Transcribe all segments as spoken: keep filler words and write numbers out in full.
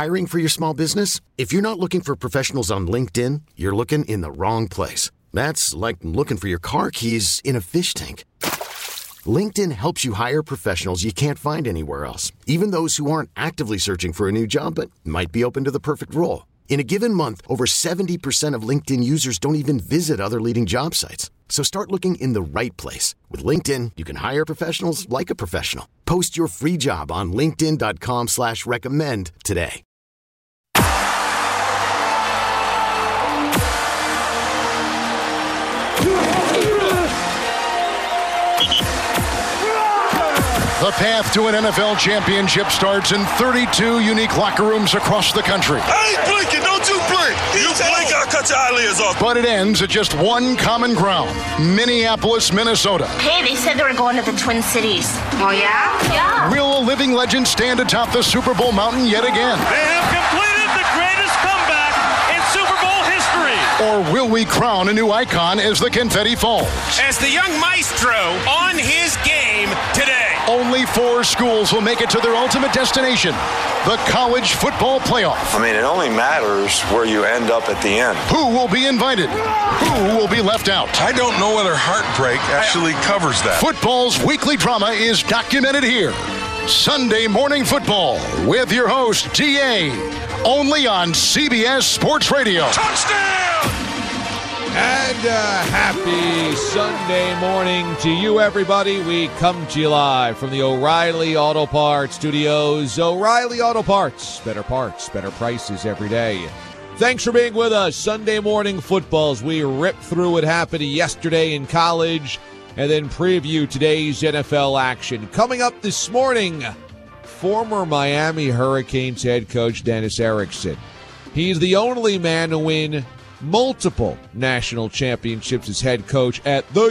Hiring for your small business? If you're not looking for professionals on LinkedIn, you're looking in the wrong place. That's like looking for your car keys in a fish tank. LinkedIn helps you hire professionals you can't find anywhere else, even those who aren't actively searching for a new job but might be open to the perfect role. In a given month, over seventy percent of LinkedIn users don't even visit other leading job sites. So start looking in the right place. With LinkedIn, you can hire professionals like a professional. Post your free job on linkedin.com slash recommend today. The path to an N F L championship starts in thirty-two unique locker rooms across the country. I ain't blinking. Don't you blink. You blink, I'll cut your eyelids off. But it ends at just one common ground, Minneapolis, Minnesota. Hey, they said they were going to the Twin Cities. Oh, yeah? Yeah. Will living legends stand atop the Super Bowl mountain yet again? They have completed the greatest comeback in Super Bowl history. Or will we crown a new icon as the confetti falls? As the young maestro on his game today. Only four schools will make it to their ultimate destination, the college football playoff. I mean, it only matters where you end up at the end. Who will be invited? Who will be left out? I don't know whether Heartbreak actually covers that. Football's weekly drama is documented here. Sunday Morning Football with your host, D A, only on C B S Sports Radio. Touchdown! And uh, happy Sunday morning to you, everybody. We come to you live from the O'Reilly Auto Parts Studios. O'Reilly Auto Parts. Better parts, better prices every day. Thanks for being with us. Sunday Morning Football as we rip through what happened yesterday in college and then preview today's N F L action. Coming up this morning, former Miami Hurricanes head coach Dennis Erickson. He's the only man to win multiple national championships as head coach at the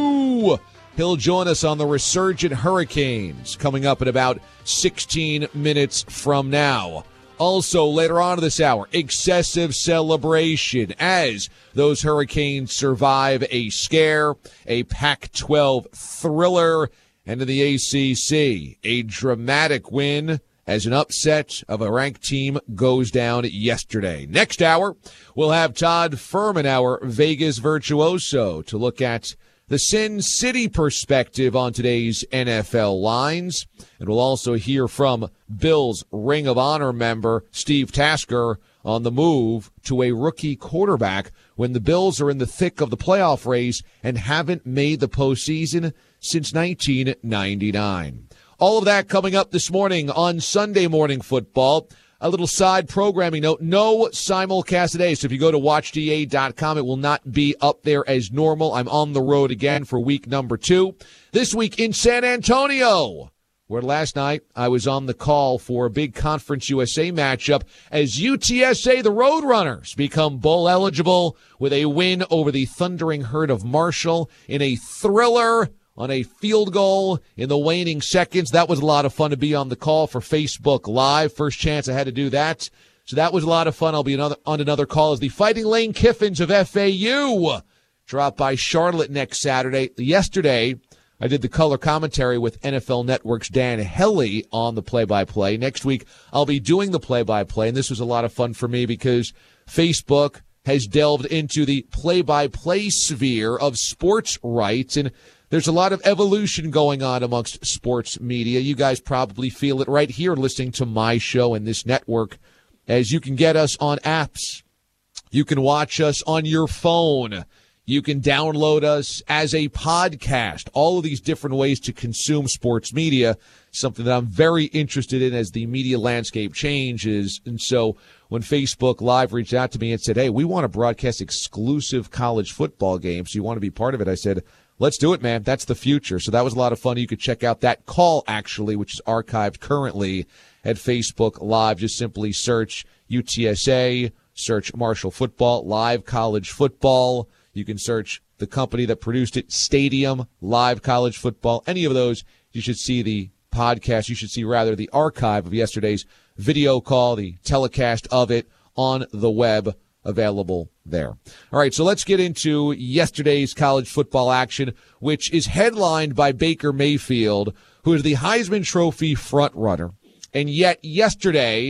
U. He'll join us on the resurgent Hurricanes coming up in about sixteen minutes from now. Also, later on in this hour, excessive celebration as those Hurricanes survive a scare, a Pac twelve thriller, and in the A C C, a dramatic win as an upset of a ranked team goes down yesterday. Next hour, we'll have Todd Furman, our Vegas virtuoso, to look at the Sin City perspective on today's N F L lines. And we'll also hear from Bills Ring of Honor member Steve Tasker on the move to a rookie quarterback when the Bills are in the thick of the playoff race and haven't made the postseason since nineteen ninety-nine. All of that coming up this morning on Sunday Morning Football. A little side programming note, no simulcast today. So if you go to watch D A dot com, it will not be up there as normal. I'm on the road again for week number two. This week in San Antonio, where last night I was on the call for a big Conference U S A matchup as U T S A, the Roadrunners, become bowl eligible with a win over the Thundering Herd of Marshall in a thriller on a field goal in the waning seconds. That was a lot of fun to be on the call for Facebook Live. First chance I had to do that. So that was a lot of fun. I'll be another, on another call as the Fighting Lane Kiffins of F A U drop by Charlotte next Saturday. Yesterday, I did the color commentary with N F L Network's Dan Hellie on the play-by-play. Next week, I'll be doing the play-by-play, and this was a lot of fun for me because Facebook has delved into the play-by-play sphere of sports rights, and there's a lot of evolution going on amongst sports media. You guys probably feel it right here listening to my show and this network, as you can get us on apps. You can watch us on your phone. You can download us as a podcast. All of these different ways to consume sports media, something that I'm very interested in as the media landscape changes. And so when Facebook Live reached out to me and said, hey, we want to broadcast exclusive college football games. You want to be part of it? I said, let's do it, man. That's the future. So that was a lot of fun. You could check out that call, actually, which is archived currently at Facebook Live. Just simply search U T S A, search Marshall Football, Live College Football. You can search the company that produced it, Stadium, Live College Football. Any of those, you should see the podcast. You should see, rather, the archive of yesterday's video call, the telecast of it on the web, available there. All right, so let's get into yesterday's college football action, which is headlined by Baker Mayfield, who is the Heisman Trophy frontrunner. And yet yesterday,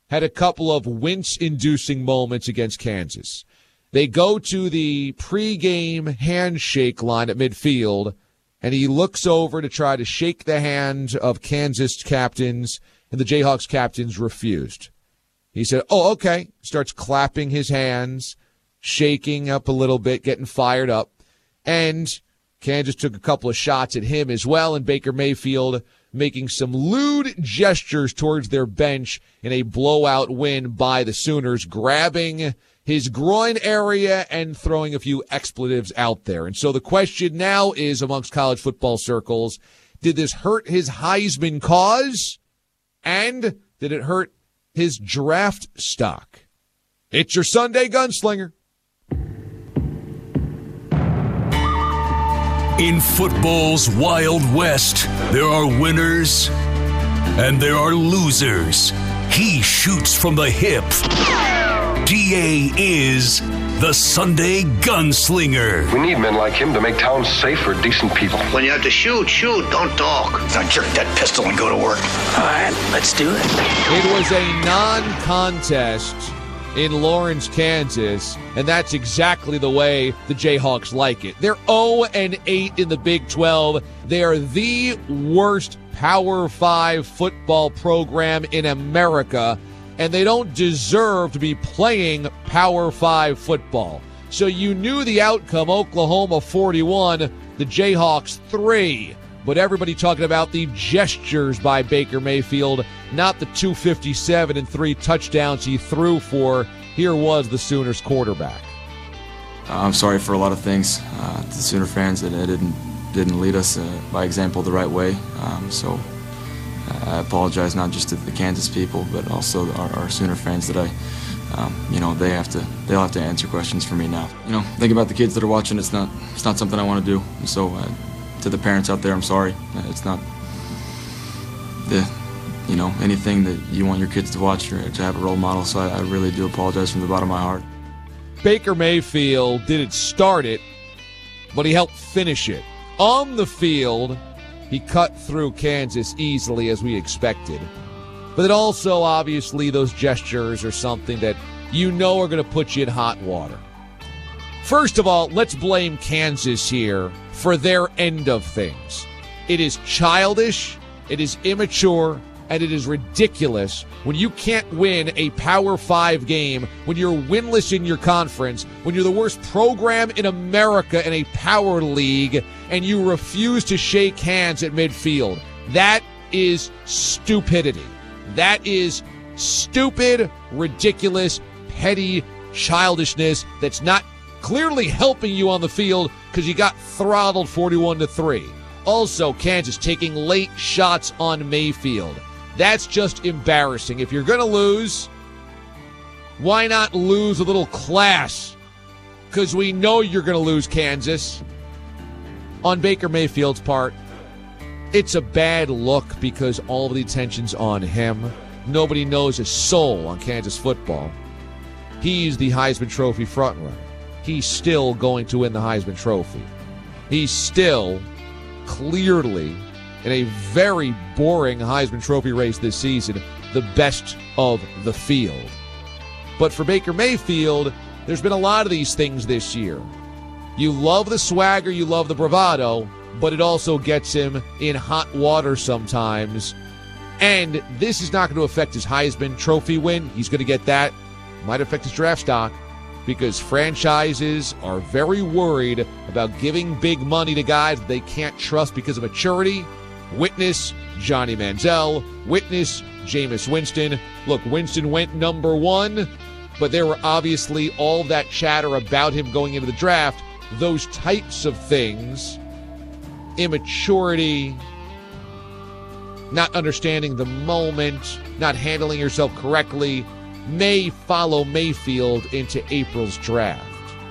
had a couple of wince-inducing moments against Kansas. They go to the pregame handshake line at midfield, and he looks over to try to shake the hand of Kansas captains, and the Jayhawks captains refused. He said, oh, okay, starts clapping his hands, shaking up a little bit, getting fired up, and Kansas took a couple of shots at him as well, and Baker Mayfield making some lewd gestures towards their bench in a blowout win by the Sooners, grabbing his groin area and throwing a few expletives out there. And so the question now is, amongst college football circles, did this hurt his Heisman cause? And did it hurt his draft stock? It's your Sunday Gunslinger. In football's Wild West, there are winners and there are losers. He shoots from the hip. D A is the Sunday Gunslinger. We need men like him to make towns safe for decent people. When you have to shoot, shoot, don't talk. Now jerk that pistol and go to work. All right, let's do it. It was a non-contest in Lawrence, Kansas, and that's exactly the way the Jayhawks like it. They're oh and eight in the Big twelve. They are the worst Power five football program in America, and they don't deserve to be playing Power five football. So you knew the outcome, Oklahoma forty-one, the Jayhawks three. But everybody talking about the gestures by Baker Mayfield, not the two fifty-seven and three touchdowns he threw for. Here was the Sooners quarterback. I'm sorry for a lot of things. Uh, the Sooner fans that didn't didn't lead us uh, by example the right way. Um, so uh, I apologize not just to the Kansas people, but also our, our Sooner fans that I, um, you know, they have to they'll have to answer questions for me now. You know, think about the kids that are watching. It's not it's not something I want to do. And so uh, to the parents out there, I'm sorry. Uh, it's not the you know anything that you want your kids to watch or to have a role model. So I, I really do apologize from the bottom of my heart. Baker Mayfield didn't start it, but he helped finish it. On the field, he cut through Kansas easily, as we expected. But then also, obviously, those gestures are something that you know are going to put you in hot water. First of all, let's blame Kansas here for their end of things. It is childish, it is immature, and it is ridiculous when you can't win a Power five game, when you're winless in your conference, when you're the worst program in America in a power league, and you refuse to shake hands at midfield. That is stupidity. That is stupid, ridiculous, petty childishness that's not clearly helping you on the field because you got throttled forty-one to three. Also, Kansas taking late shots on Mayfield. That's just embarrassing. If you're going to lose, why not lose a little class? Because we know you're going to lose, Kansas. On Baker Mayfield's part, it's a bad look because all of the attention's on him. Nobody knows a soul on Kansas football. He's the Heisman Trophy frontrunner. He's still going to win the Heisman Trophy. He's still clearly, in a very boring Heisman Trophy race this season, the best of the field. But for Baker Mayfield, there's been a lot of these things this year. You love the swagger, you love the bravado, but it also gets him in hot water sometimes. And this is not going to affect his Heisman Trophy win. He's going to get that. Might affect his draft stock because franchises are very worried about giving big money to guys they can't trust because of maturity. Witness Johnny Manziel. Witness Jameis Winston. Look, Winston went number one, but there were obviously all that chatter about him going into the draft. Those types of things, immaturity, not understanding the moment, not handling yourself correctly, may follow Mayfield into April's draft.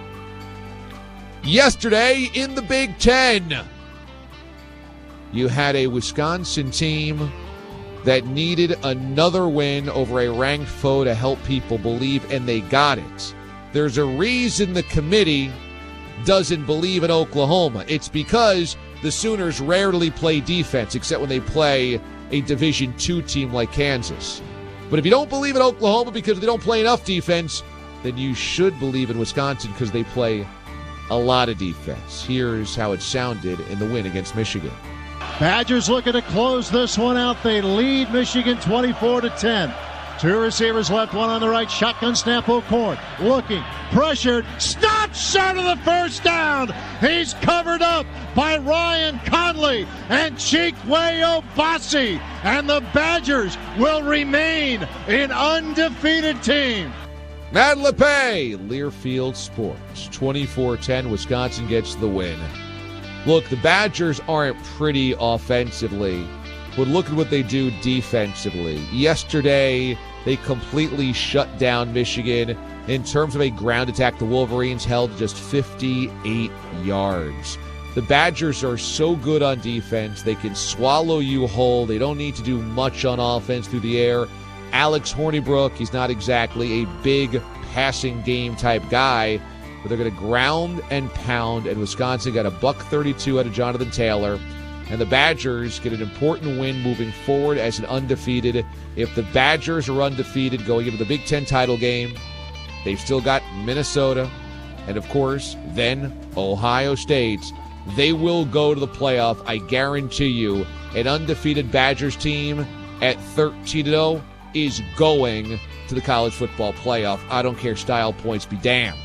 Yesterday in the Big Ten, you had a Wisconsin team that needed another win over a ranked foe to help people believe, and they got it. There's a reason the committee doesn't believe in Oklahoma. It's because the Sooners rarely play defense, except when they play a Division two team like Kansas. But if you don't believe in Oklahoma because they don't play enough defense, then you should believe in Wisconsin because they play a lot of defense. Here's how it sounded in the win against Michigan. Badgers looking to close this one out. They lead Michigan twenty-four to ten. Two receivers left, one on the right. Shotgun snap, O'Korn looking, pressured, stopped short of the first down. He's covered up by Ryan Conley and Chikwe Obasi. And the Badgers will remain an undefeated team. Matt LePay, Learfield Sports, twenty-four ten. Wisconsin gets the win. Look, the Badgers aren't pretty offensively, but look at what they do defensively. Yesterday, they completely shut down Michigan. In terms of a ground attack, the Wolverines held just fifty-eight yards. The Badgers are so good on defense. They can swallow you whole. They don't need to do much on offense through the air. Alex Hornibrook, he's not exactly a big passing game type guy, but they're going to ground and pound, and Wisconsin got a buck thirty-two out of Jonathan Taylor. And the Badgers get an important win moving forward as an undefeated. If the Badgers are undefeated going into the Big Ten title game, they've still got Minnesota and, of course, then Ohio State. They will go to the playoff. I guarantee you an undefeated Badgers team at thirteen and oh is going to the college football playoff. I don't care. Style points be damned.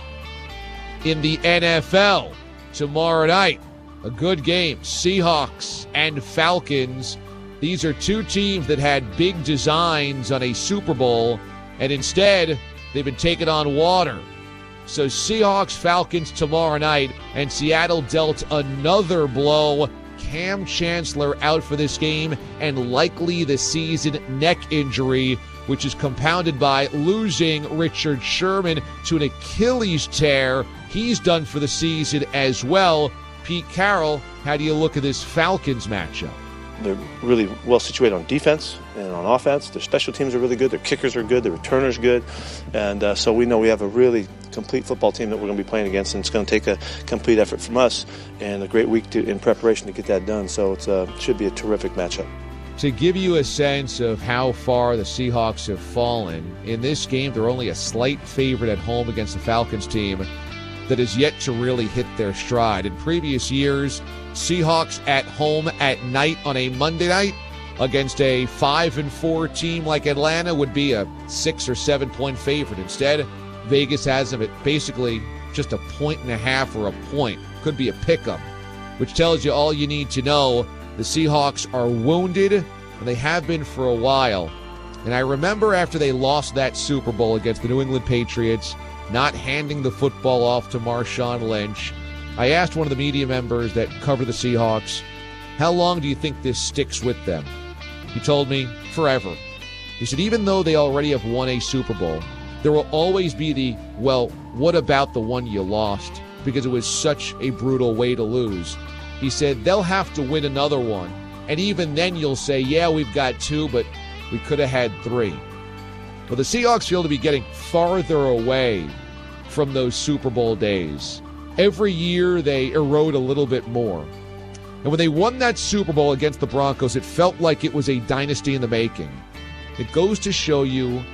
In the N F L, tomorrow night, a good game, Seahawks and Falcons. These are two teams that had big designs on a Super Bowl, and instead, they've been taking on water. So Seahawks, Falcons tomorrow night, and Seattle dealt another blow. Cam Chancellor out for this game, and likely the season neck injury, which is compounded by losing Richard Sherman to an Achilles tear. He's done for the season as well. Pete Carroll, how do you look at this Falcons matchup? They're really well situated on defense and on offense. Their special teams are really good. Their kickers are good. Their returners good. And uh, so we know we have a really complete football team that we're going to be playing against, and it's going to take a complete effort from us and a great week to, in preparation to get that done. So it uh, should be a terrific matchup. To give you a sense of how far the Seahawks have fallen, in this game they're only a slight favorite at home against the Falcons team that has yet to really hit their stride. In previous years, Seahawks at home at night on a Monday night against a five and four team like Atlanta would be a six or seven point favorite. Instead, Vegas has them at basically just a point and a half or a point. Could be a pick-em, which tells you all you need to know. The Seahawks are wounded, and they have been for a while. And I remember after they lost that Super Bowl against the New England Patriots, not handing the football off to Marshawn Lynch, I asked one of the media members that cover the Seahawks, how long do you think this sticks with them? He told me, forever. He said, even though they already have won a Super Bowl, there will always be the, well, what about the one you lost? Because it was such a brutal way to lose. He said, they'll have to win another one. And even then you'll say, yeah, we've got two, but we could have had three. Well, the Seahawks feel to be getting farther away from those Super Bowl days. Every year they erode a little bit more. And when they won that Super Bowl against the Broncos, it felt like it was a dynasty in the making. It goes to show you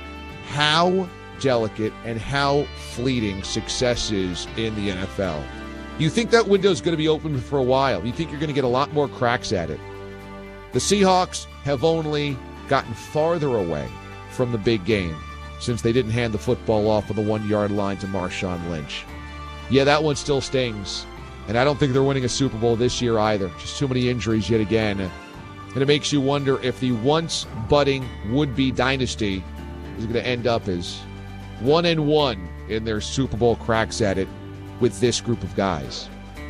how delicate and how fleeting success is in the N F L. You think that window is going to be open for a while. You think you're going to get a lot more cracks at it. The Seahawks have only gotten farther away from the big game since they didn't hand the football off on the one-yard line to Marshawn Lynch. Yeah, that one still stings. And I don't think they're winning a Super Bowl this year either. Just too many injuries yet again. And it makes you wonder if the once budding would-be dynasty is going to end up as one and one in their Super Bowl cracks at it with this group of guys.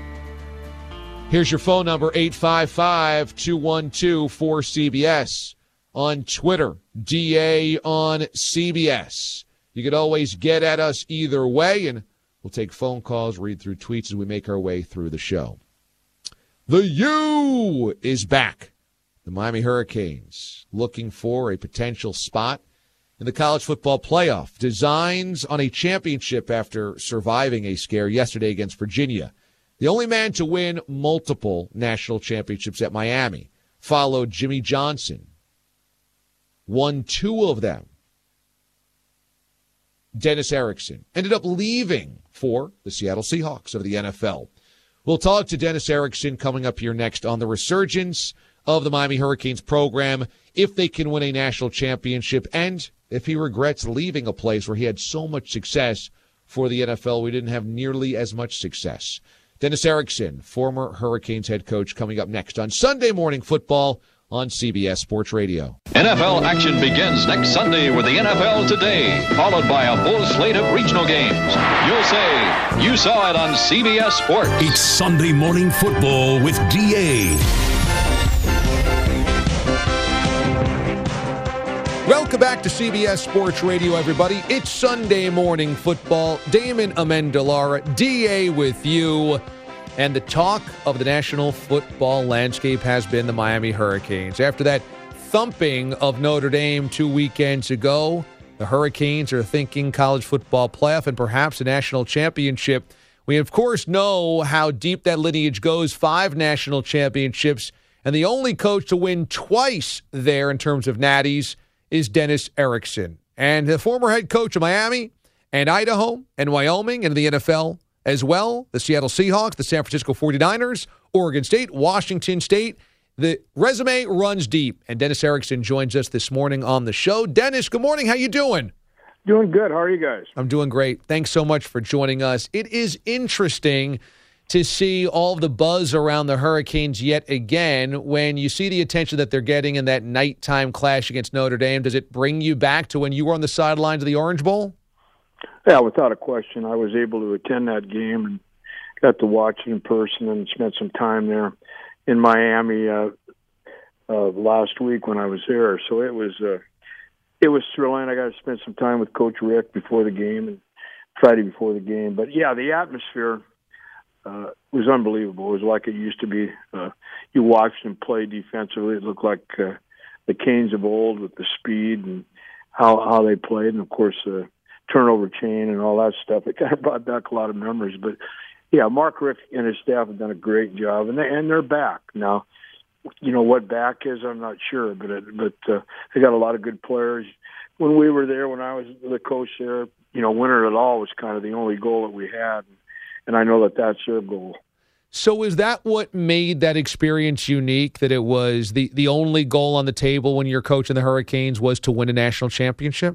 Here's your phone number, eight five five, two one two, four C B S. On Twitter, D A on C B S. You could always get at us either way, and we'll take phone calls, read through tweets as we make our way through the show. The U is back. The Miami Hurricanes looking for a potential spot in the college football playoff. Designs on a championship after surviving a scare yesterday against Virginia. The only man to win multiple national championships at Miami followed Jimmy Johnson. won two of them. Dennis Erickson ended up leaving for the Seattle Seahawks of the N F L. We'll talk to Dennis Erickson coming up here next on the resurgence of the Miami Hurricanes program, if they can win a national championship, and if he regrets leaving a place where he had so much success for the N F L. We didn't have nearly as much success. Dennis Erickson, former Hurricanes head coach, coming up next on Sunday Morning Football on C B S Sports Radio. N F L action begins next Sunday with the N F L Today, followed by a full slate of regional games. You'll say you saw it on C B S Sports. It's Sunday Morning Football with D A. Welcome back to C B S Sports Radio, everybody. It's Sunday Morning Football. Damon Amendolara, D A with you. And the talk of the national football landscape has been the Miami Hurricanes. After that thumping of Notre Dame two weekends ago, the Hurricanes are thinking college football playoff and perhaps a national championship. We, of course, know how deep that lineage goes, five national championships, and the only coach to win twice there in terms of natties is Dennis Erickson. And the former head coach of Miami and Idaho and Wyoming and the N F L as well, the Seattle Seahawks, the San Francisco forty-niners, Oregon State, Washington State. The resume runs deep, and Dennis Erickson joins us this morning on the show. Dennis, good morning. How you doing? Doing good. How are you guys? I'm doing great. Thanks so much for joining us. It is interesting to see all the buzz around the Hurricanes yet again when you see the attention that they're getting in that nighttime clash against Notre Dame. Does it bring you back to when you were on the sidelines of the Orange Bowl? Yeah, without a question. I was able to attend that game and got to watch it in person and spent some time there in Miami uh, uh, last week when I was there. So it was uh, it was thrilling. I got to spend some time with Coach Rick before the game and Friday before the game. But, yeah, the atmosphere uh, was unbelievable. It was like it used to be. Uh, you watched them play defensively. It looked like uh, the Canes of old with the speed and how, how they played. And, of course, uh, turnover chain and all that stuff. It kind of brought back a lot of memories. But, yeah, Mark Richt and his staff have done a great job, and, they, and they're back. Now, you know, what back is, I'm not sure, but it, but uh, they got a lot of good players. When we were there, when I was the coach there, you know, winner at all was kind of the only goal that we had, and I know that that's their goal. So is that what made that experience unique, that it was the, the only goal on the table when you're coaching the Hurricanes was to win a national championship?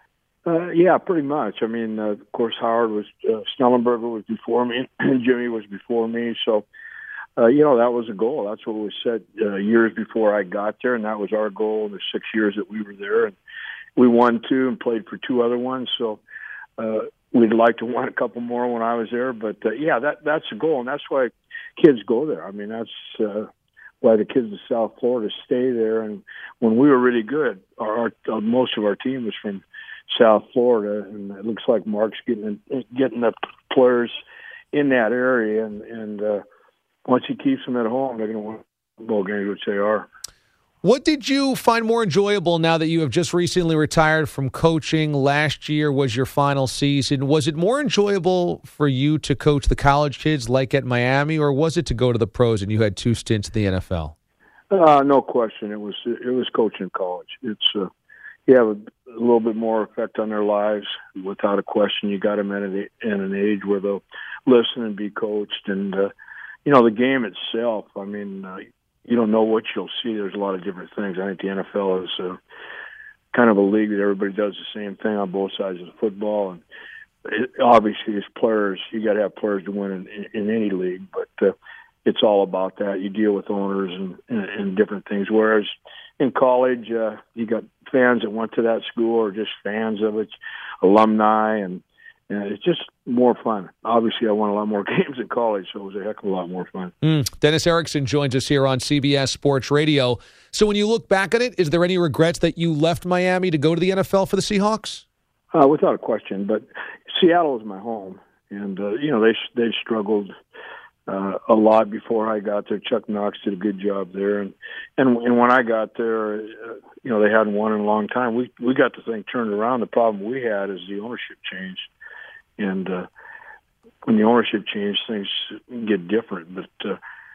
Uh, yeah, pretty much. I mean, uh, of course, Howard was, uh, Snellenberger was before me, and Jimmy was before me. So, uh, you know, that was a goal. That's what was said uh, years before I got there, and that was our goal in the six years that we were there. And we won two and played for two other ones. So uh, we'd like to win a couple more when I was there. But, uh, yeah, that that's the goal, and that's why kids go there. I mean, that's uh, why the kids of South Florida stay there. And when we were really good, our, our uh, most of our team was from South Florida, and it looks like Mark's getting getting the players in that area, and and uh, once he keeps them at home, they're going to win football games, which they are. What did you find more enjoyable now that you have just recently retired from coaching? Last year was your final season. Was it more enjoyable for you to coach the college kids like at Miami, or was it to go to the pros and you had two stints in the N F L? Uh, no question. It was it was coaching college. It's uh, you have a, a little bit more effect on their lives, without a question. You got them at an, at an age where they'll listen and be coached. And, uh, you know, the game itself, I mean, uh, you don't know what you'll see. There's a lot of different things. I think the N F L is uh, kind of a league that everybody does the same thing on both sides of the football. And it, obviously, as players, you got to have players to win in, in, in any league. But uh, it's all about that. You deal with owners and, and, and different things. Whereas in college, uh, you got fans that went to that school or just fans of it, alumni, and, and it's just more fun. Obviously, I won a lot more games in college, so it was a heck of a lot more fun. Mm. Dennis Erickson joins us here on C B S Sports Radio. So when you look back at it, is there any regrets that you left Miami to go to the N F L for the Seahawks? Uh, without a question, but Seattle is my home, and, uh, you know, they they struggled Uh, a lot before I got there. Chuck Knox did a good job there, and and, and when I got there, uh, you know, they hadn't won in a long time. We we got the thing turned around. The problem we had is the ownership changed, and uh, when the ownership changed, things get different. But uh,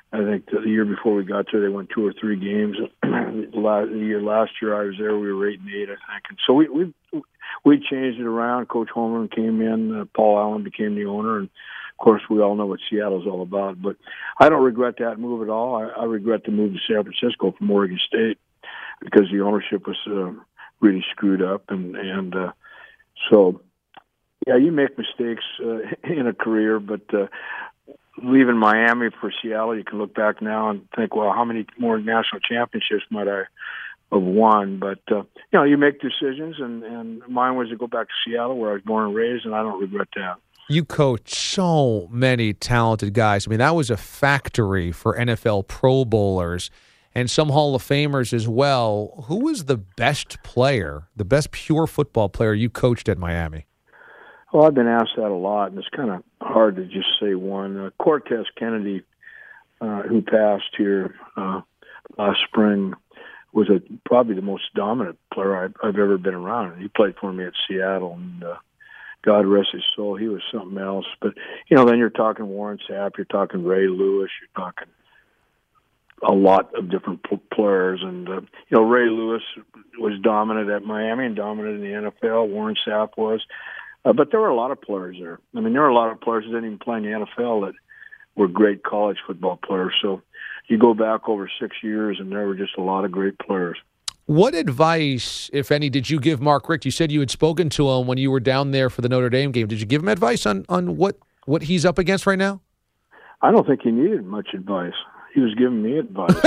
I think the year before we got there, they won two or three games. The year last year I was there, we were eight and eight, I think. And so we we we changed it around. Coach Holmgren came in, uh, Paul Allen became the owner, and of course we all know what Seattle's all about. But I don't regret that move at all. I, I regret the move to San Francisco from Oregon State because the ownership was uh, really screwed up, and and uh, so yeah, you make mistakes uh, in a career, but. Uh, Leaving Miami for Seattle, you can look back now and think, well, how many more national championships might I have won? But, uh, you know, you make decisions, and, and mine was to go back to Seattle where I was born and raised, and I don't regret that. You coach so many talented guys. I mean, that was a factory for N F L Pro Bowlers and some Hall of Famers as well. Who was the best player, the best pure football player you coached at Miami? Well, I've been asked that a lot, and it's kind of hard to just say one. Uh, Cortez Kennedy, uh, who passed here uh, last spring, was a, probably the most dominant player I've, I've ever been around. He played for me at Seattle, and uh, God rest his soul, he was something else. But, you know, then you're talking Warren Sapp, you're talking Ray Lewis, you're talking a lot of different players. And, uh, you know, Ray Lewis was dominant at Miami and dominant in the N F L. Warren Sapp was. Uh, but there were a lot of players there. I mean, there were a lot of players that didn't even play in the N F L that were great college football players. So you go back over six years, and there were just a lot of great players. What advice, if any, did you give Mark Richt? You said you had spoken to him when you were down there for the Notre Dame game. Did you give him advice on, on what, what he's up against right now? I don't think he needed much advice. He was giving me advice.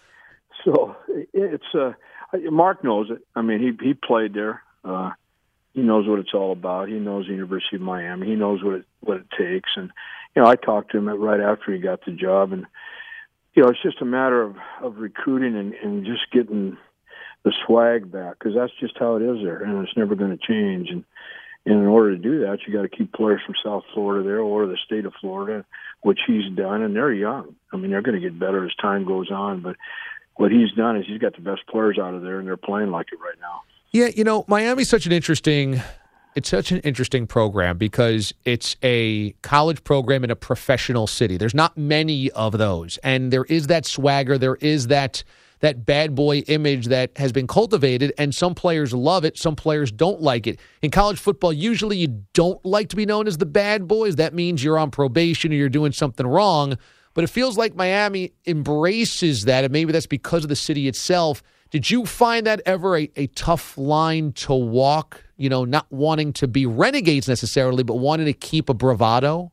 So it's uh, Mark knows it. I mean, he he played there. Uh, He knows what it's all about. He knows the University of Miami. He knows what it, what it takes. And, you know, I talked to him right after he got the job. And, you know, it's just a matter of, of recruiting and, and just getting the swag back, because that's just how it is there, and it's never going to change. And, and in order to do that, you got to keep players from South Florida there or the state of Florida, which he's done. And they're young. I mean, they're going to get better as time goes on. But what he's done is he's got the best players out of there, and they're playing like it right now. Yeah, you know, Miami's such an interesting, it's such an interesting program because it's a college program in a professional city. There's not many of those, and there is that swagger, there is that that bad boy image that has been cultivated, and some players love it, some players don't like it. In college football, usually you don't like to be known as the bad boys. That means you're on probation or you're doing something wrong, but it feels like Miami embraces that, and maybe that's because of the city itself. Did you find that ever a, a tough line to walk, you know, not wanting to be renegades necessarily, but wanting to keep a bravado?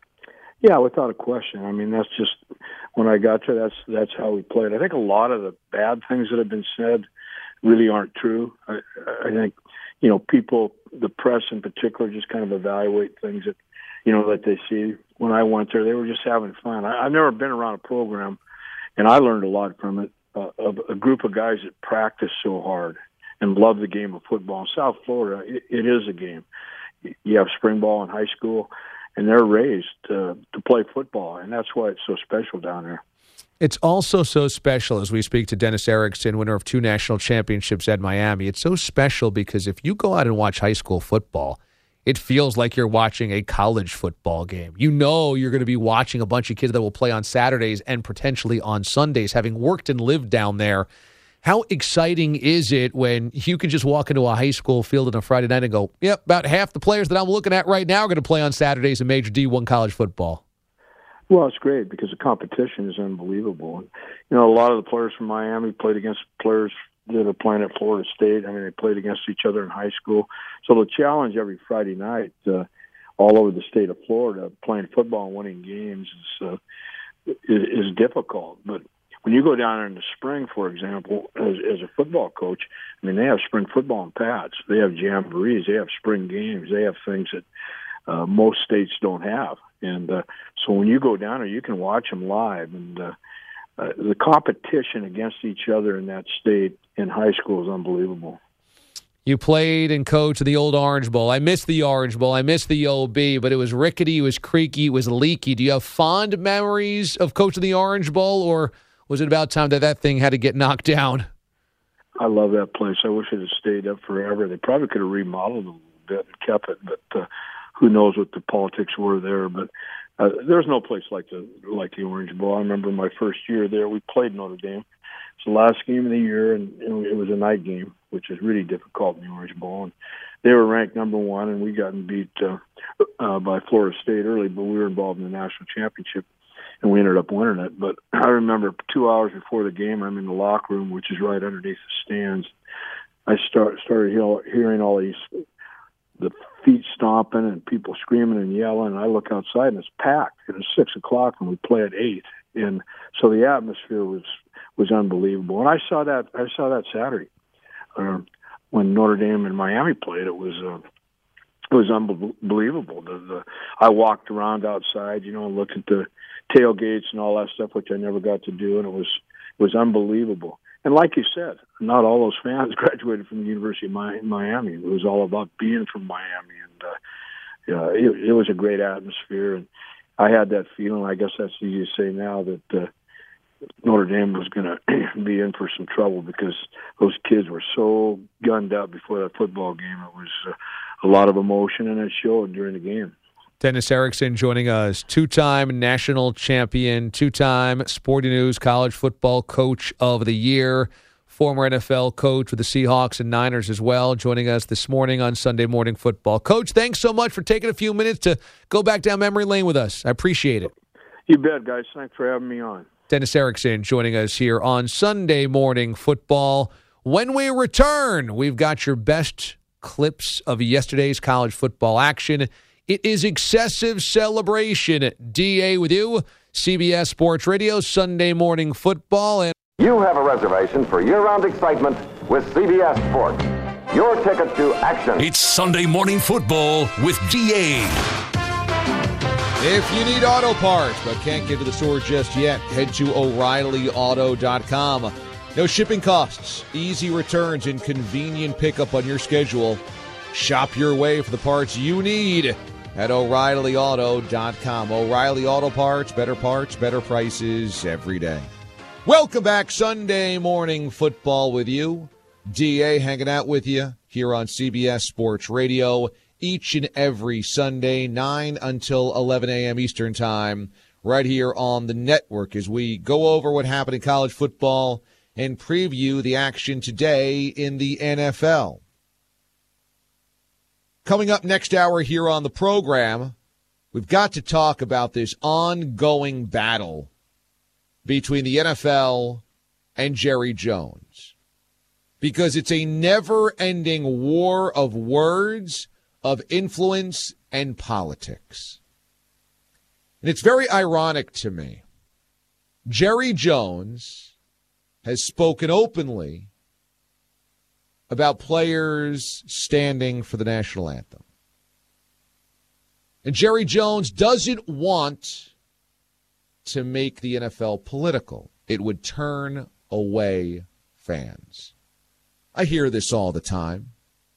Yeah, without a question. I mean, that's just, when I got to, that's that's how we played. I think a lot of the bad things that have been said really aren't true. I, I think, you know, people, the press in particular, just kind of evaluate things that, you know, that they see. When I went there, they were just having fun. I, I've never been around a program, and I learned a lot from it. Uh, of a group of guys that practice so hard and love the game of football. In South Florida, it, it is a game. You have spring ball in high school, and they're raised to, to play football, and that's why it's so special down there. It's also so special as we speak to Dennis Erickson, winner of two national championships at Miami. It's so special because if you go out and watch high school football, it feels like you're watching a college football game. You know you're going to be watching a bunch of kids that will play on Saturdays and potentially on Sundays, having worked and lived down there. How exciting is it when you can just walk into a high school field on a Friday night and go, yep, about half the players that I'm looking at right now are going to play on Saturdays in Major D one college football? Well, it's great because the competition is unbelievable. You know, a lot of the players from Miami played against players that are playing at Florida State. I mean, they played against each other in high school. So the challenge every Friday night uh, all over the state of Florida, playing football and winning games is, uh, is, is difficult. But when you go down there in the spring, for example, as, as a football coach, I mean, they have spring football and pads. They have jamborees. They have spring games. They have things that uh, most states don't have. And uh, so when you go down there, you can watch them live. And uh, uh, the competition against each other in that state in high school is unbelievable. You played and coached the old Orange Bowl. I miss the Orange Bowl. I miss the O B, but it was rickety, it was creaky, it was leaky. Do you have fond memories of coaching the Orange Bowl, or was it about time that that thing had to get knocked down? I love that place. I wish it had stayed up forever. They probably could have remodeled it a little bit and kept it, but uh, who knows what the politics were there. But uh, there's no place like the like the Orange Bowl. I remember my first year there, we played Notre Dame. It's the last game of the year, and, and it was a night game, which is really difficult in the Orange Bowl. And they were ranked number one, and we gotten beat uh, uh, by Florida State early, but we were involved in the national championship, and we ended up winning it. But I remember two hours before the game, I'm in the locker room, which is right underneath the stands. I start started hearing all these the feet stomping and people screaming and yelling. And I look outside, and it's packed. It was six o'clock, and we play at eight. And so the atmosphere was was unbelievable. And I saw that I saw that Saturday uh, when Notre Dame and Miami played. It was uh, it was unbelievable. The, the I walked around outside, you know, and looked at the tailgates and all that stuff, which I never got to do, and it was it was unbelievable. And like you said, not all those fans graduated from the University of Miami. It was all about being from Miami, and uh, yeah, it, it was a great atmosphere. And I had that feeling. I guess that's easy to say now that uh, Notre Dame was going to be in for some trouble because those kids were so gunned up before that football game. It was uh, a lot of emotion, and it showed during the game. Dennis Erickson joining us, two-time national champion, two-time Sporting News College Football Coach of the Year, former N F L coach with the Seahawks and Niners as well, joining us this morning on Sunday Morning Football. Coach, thanks so much for taking a few minutes to go back down memory lane with us. I appreciate it. You bet, guys. Thanks for having me on. Dennis Erickson joining us here on Sunday Morning Football. When we return, we've got your best clips of yesterday's college football action. It is excessive celebration. D A with you, C B S Sports Radio, Sunday Morning Football. And you have a reservation for year-round excitement with C B S Sports. Your ticket to action. It's Sunday Morning Football with D A. If you need auto parts but can't get to the store just yet, head to O'Reilly Auto dot com. No shipping costs, easy returns, and convenient pickup on your schedule. Shop your way for the parts you need at O'Reilly Auto dot com. O'Reilly Auto Parts, better parts, better prices every day. Welcome back, Sunday Morning Football with you. D A hanging out with you here on C B S Sports Radio each and every Sunday, nine until eleven a.m. Eastern Time, right here on the network as we go over what happened in college football and preview the action today in the N F L. Coming up next hour here on the program, we've got to talk about this ongoing battle between the N F L and Jerry Jones, because it's a never-ending war of words, of influence, and politics. And it's very ironic to me. Jerry Jones has spoken openly about players standing for the national anthem. And Jerry Jones doesn't want to make the N F L political. It would turn away fans. I hear this all the time.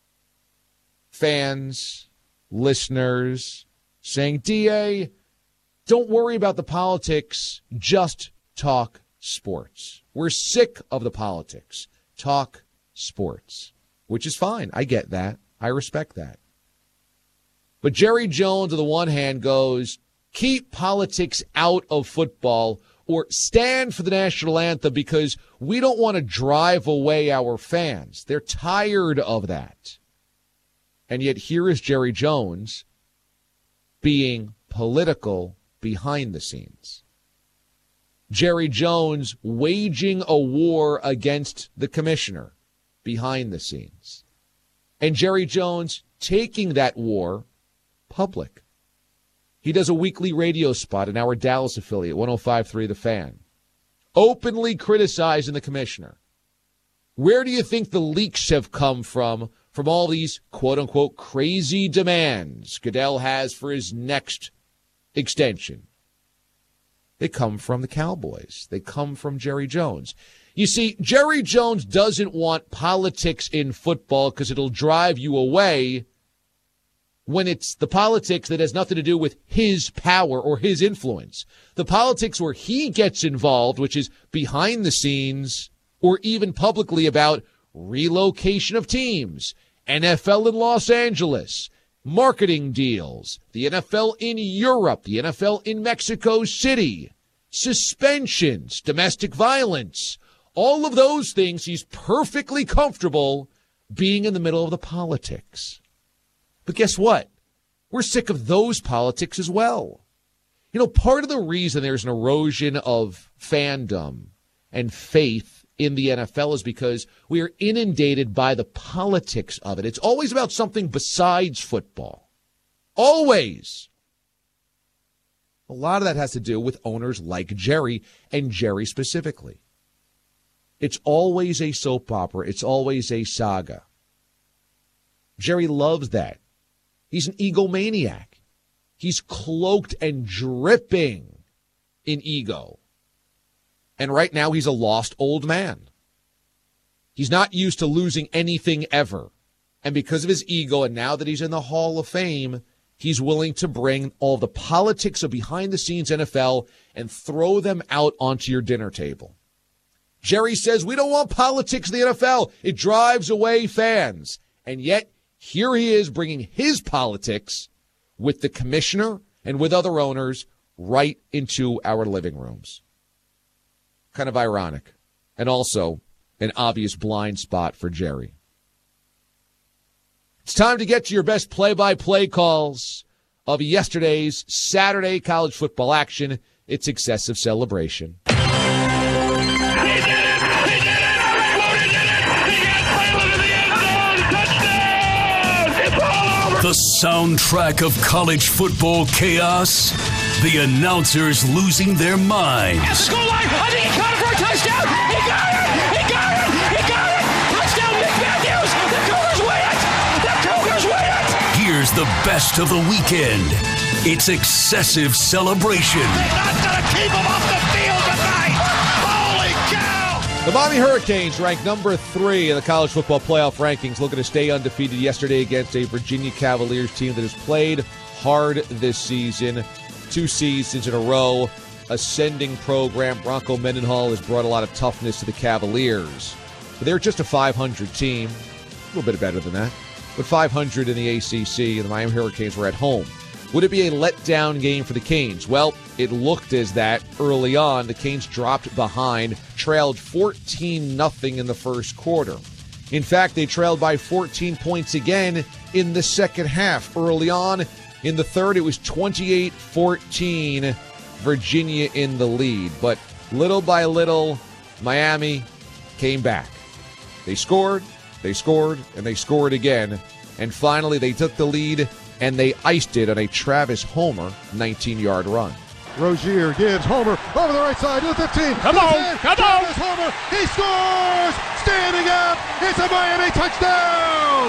Fans, listeners saying, D A, don't worry about the politics, just talk sports. We're sick of the politics. Talk sports, which is fine. I get that. I respect that. But Jerry Jones, on the one hand, goes, keep politics out of football or stand for the national anthem because we don't want to drive away our fans. They're tired of that. And yet here is Jerry Jones being political behind the scenes. Jerry Jones waging a war against the commissioner behind the scenes. And Jerry Jones taking that war public. He does a weekly radio spot in our Dallas affiliate, one oh five point three The Fan, openly criticizing the commissioner. Where do you think the leaks have come from, from all these quote-unquote crazy demands Goodell has for his next extension? They come from the Cowboys. They come from Jerry Jones. You see, Jerry Jones doesn't want politics in football because it'll drive you away when it's the politics that has nothing to do with his power or his influence. The politics where he gets involved, which is behind the scenes or even publicly about relocation of teams, N F L in Los Angeles, marketing deals, the N F L in Europe, the N F L in Mexico City, suspensions, domestic violence, all of those things he's perfectly comfortable being in the middle of the politics. But guess what? We're sick of those politics as well. You know, part of the reason there's an erosion of fandom and faith in the N F L is because we are inundated by the politics of it. It's always about something besides football. Always. A lot of that has to do with owners like Jerry, and Jerry specifically. It's always a soap opera. It's always a saga. Jerry loves that. He's an egomaniac. He's cloaked and dripping in ego. And right now he's a lost old man. He's not used to losing anything ever. And because of his ego, and now that he's in the Hall of Fame, he's willing to bring all the politics of behind-the-scenes N F L and throw them out onto your dinner table. Jerry says, we don't want politics in the N F L. It drives away fans. And yet, here he is bringing his politics with the commissioner and with other owners right into our living rooms. Kind of ironic. And also an obvious blind spot for Jerry. It's time to get to your best play-by-play calls of yesterday's Saturday college football action. It's excessive celebration. The soundtrack of college football chaos. The announcers losing their minds. At the goal line, I think he caught it for a touchdown. He got it! He got it! He got it! Touchdown, Nick Matthews! The Cougars win it! The Cougars win it! Here's the best of the weekend. It's excessive celebration. They're not gonna keep him off the field tonight! Holy cow! The Miami Hurricanes ranked number three in the college football playoff rankings, looking to stay undefeated yesterday against a Virginia Cavaliers team that has played hard this season. Two seasons in a row, ascending program. Bronco Mendenhall has brought a lot of toughness to the Cavaliers. But they're just a five hundred team, a little bit better than that, but five hundred in the A C C, and the Miami Hurricanes were at home. Would it be a letdown game for the Canes? Well, it looked as that early on. The Canes dropped behind, trailed fourteen nothing in the first quarter. In fact, they trailed by fourteen points again in the second half. Early on in the third, it was twenty-eight fourteen, Virginia in the lead. But little by little, Miami came back. They scored, they scored, and they scored again. And finally, they took the lead, and they iced it on a Travis Homer nineteen-yard run. Rozier gives Homer over the right side to the fifteen. Come on, ten. Come Travis on. Homer, he scores! Standing up, it's a Miami touchdown!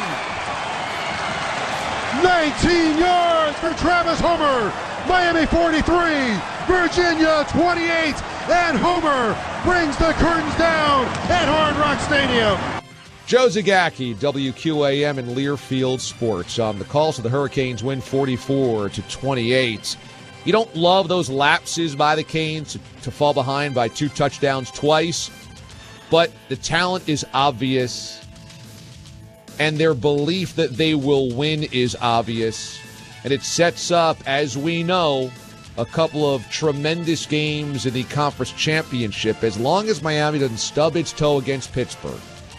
nineteen yards for Travis Homer. Miami forty-three, Virginia twenty-eight, and Homer brings the curtains down at Hard Rock Stadium. Joe Zagacki, W Q A M and Learfield Sports. Um, the calls of the Hurricanes win forty-four to twenty-eight. You don't love those lapses by the Canes to, to fall behind by two touchdowns twice, but the talent is obvious, and their belief that they will win is obvious, and it sets up, as we know, a couple of tremendous games in the conference championship as long as Miami doesn't stub its toe against Pittsburgh.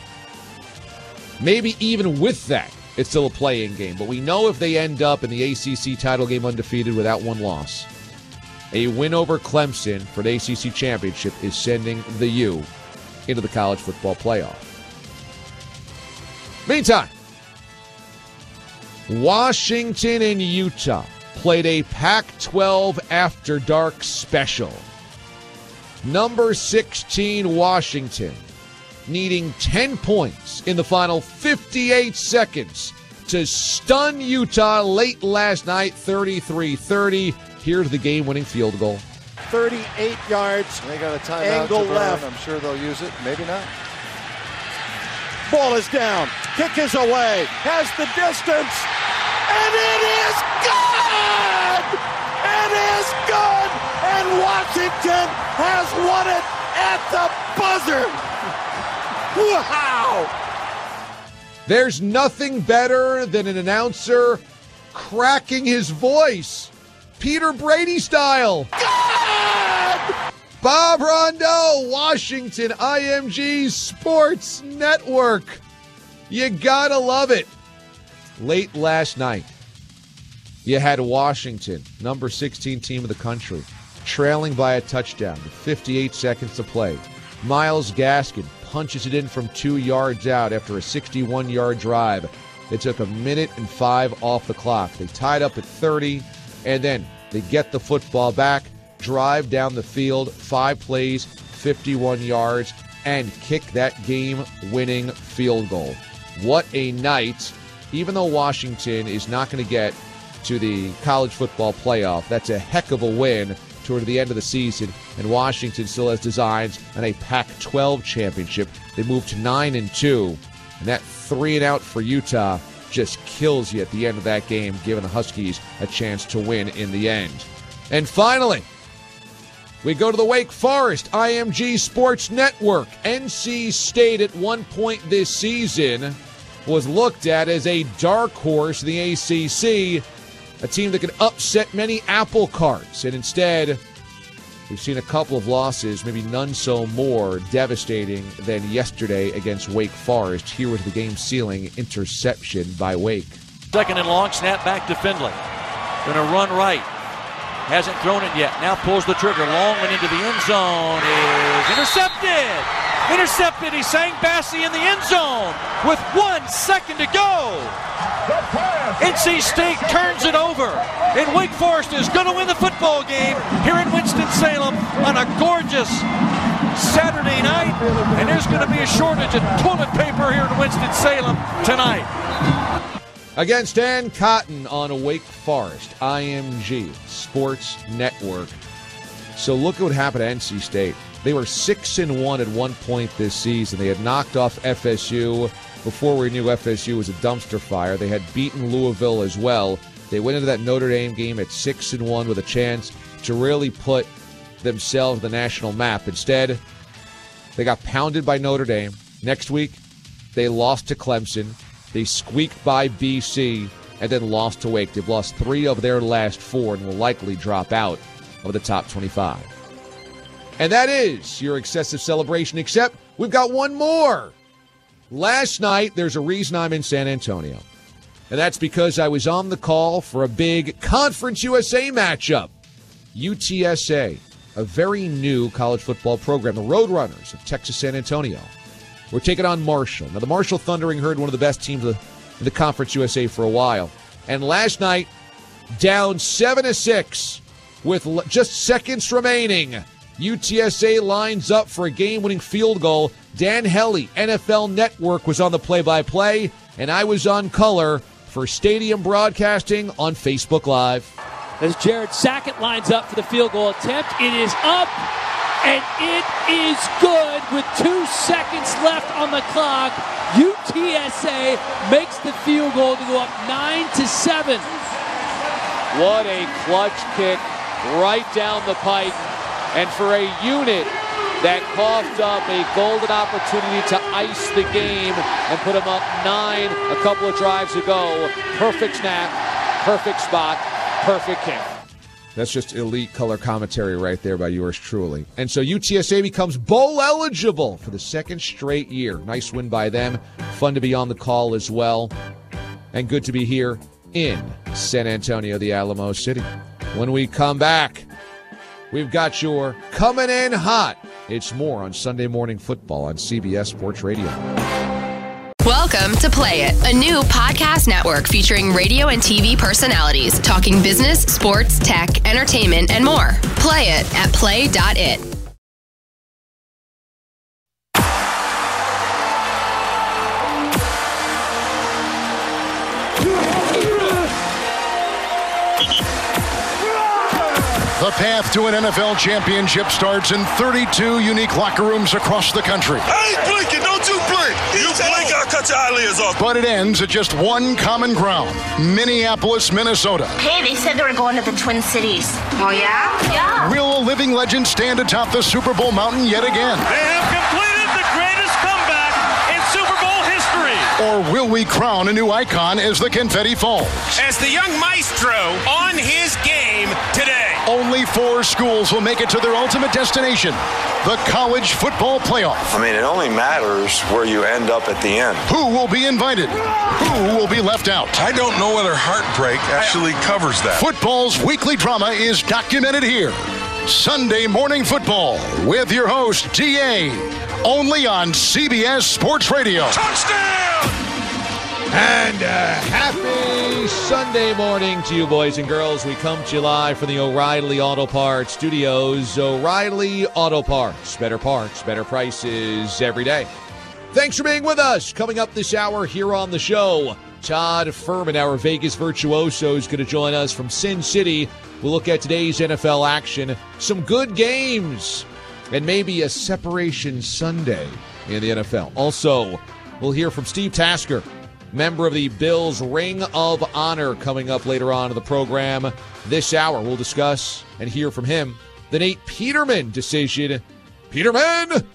Maybe even with that, it's still a play-in game. But we know if they end up in the A C C title game undefeated without one loss, a win over Clemson for the A C C championship is sending the U into the college football playoff. Meantime, Washington and Utah played a Pac twelve After Dark special. Number sixteen, Washington, needing ten points in the final fifty-eight seconds to stun Utah late last night, thirty-three thirty. Here's the game-winning field goal. thirty-eight yards. They got a timeout angle to burn. left. I'm sure they'll use it. Maybe not. Ball is down. Kick is away. Has the distance. And it is good! It is good! And Washington has won it at the buzzer! Wow! There's nothing better than an announcer cracking his voice, Peter Brady style. God! Bob Rondeau, Washington I M G Sports Network. You gotta love it. Late last night, you had Washington, number sixteen team of the country, trailing by a touchdown with fifty-eight seconds to play. Myles Gaskin punches it in from two yards out after a sixty-one-yard drive. It took a minute and five off the clock. They tied up at thirty, and then they get the football back, drive down the field, five plays, fifty-one yards, and kick that game-winning field goal. What a night. Even though Washington is not going to get to the college football playoff, that's a heck of a win toward the end of the season, and Washington still has designs on a Pac twelve championship. They move to nine and two, and that three and out for Utah just kills you at the end of that game, giving the Huskies a chance to win in the end. And finally, we go to the Wake Forest I M G Sports Network. N C State at one point this season was looked at as a dark horse in the A C C, a team that could upset many apple carts. And instead, we've seen a couple of losses, maybe none so more devastating than yesterday against Wake Forest. Here was the game-sealing interception by Wake. Second and long, snap back to Finley. Going to run right. Hasn't thrown it yet. Now pulls the trigger. Long one into the end zone. Is intercepted. Intercepted. He sang Bassey in the end zone with one second to go. N C State turns it over, and Wake Forest is going to win the football game here in Winston-Salem on a gorgeous Saturday night. And there's going to be a shortage of toilet paper here in Winston-Salem tonight. Again, Stan Cotton on Wake Forest, I M G Sports Network. So look at what happened to N C State. They were six and one at one point this season. They had knocked off F S U before we knew F S U was a dumpster fire. They had beaten Louisville as well. They went into that Notre Dame game at six and one with a chance to really put themselves on the national map. Instead, they got pounded by Notre Dame. Next week, they lost to Clemson. They squeaked by B C and then lost to Wake. They've lost three of their last four and will likely drop out of the top twenty-five. And that is your excessive celebration, except we've got one more. Last night, there's a reason I'm in San Antonio. And that's because I was on the call for a big Conference U S A matchup. U T S A, a very new college football program, the Roadrunners of Texas San Antonio. We're taking on Marshall. Now, the Marshall Thundering Herd, one of the best teams in the Conference U S A for a while. And last night, down seven to six with just seconds remaining, U T S A lines up for a game-winning field goal. Dan Hellie, N F L Network, was on the play-by-play, and I was on color for Stadium Broadcasting on Facebook Live. As Jared Sackett lines up for the field goal attempt, it is up, and it is good with two seconds left on the clock. U T S A makes the field goal to go up nine to seven. What a clutch kick right down the pike. And for a unit that coughed up a golden opportunity to ice the game and put them up nine a couple of drives ago, perfect snap, perfect spot, perfect kick. That's just elite color commentary right there by yours truly. And so U T S A becomes bowl eligible for the second straight year. Nice win by them. Fun to be on the call as well. And good to be here in San Antonio, the Alamo City. When we come back, we've got your Coming In Hot. It's more on Sunday Morning Football on C B S Sports Radio. Welcome to Play It, a new podcast network featuring radio and T V personalities talking business, sports, tech, entertainment, and more. Play it at play dot it. The path to an N F L championship starts in thirty-two unique locker rooms across the country. I ain't blinking. Don't you blink. You blink, I'll cut your eyelids off. But it ends at just one common ground, Minneapolis, Minnesota. Hey, they said they were going to the Twin Cities. Oh, yeah? Yeah. Will living legends stand atop the Super Bowl mountain yet again? They have completed the greatest comeback in Super Bowl history. Or will we crown a new icon as the confetti falls? As the young maestro on his game today. Only four schools will make it to their ultimate destination, the college football playoff. I mean, it only matters where you end up at the end. Who will be invited? Who will be left out? I don't know whether heartbreak actually covers that. Football's weekly drama is documented here. Sunday Morning Football with your host, D A, only on C B S Sports Radio. Touchdown! And uh, happy Sunday morning to you, boys and girls. We come to you live from the O'Reilly Auto Parts Studios. O'Reilly Auto Parts. Better parts, better prices every day. Thanks for being with us. Coming up this hour here on the show, Todd Furman, our Vegas virtuoso, is going to join us from Sin City. We'll look at today's N F L action, some good games, and maybe a separation Sunday in the N F L. Also, we'll hear from Steve Tasker, member of the Bills Ring of Honor, coming up later on in the program this hour. We'll discuss and hear from him the Nate Peterman decision. Peterman!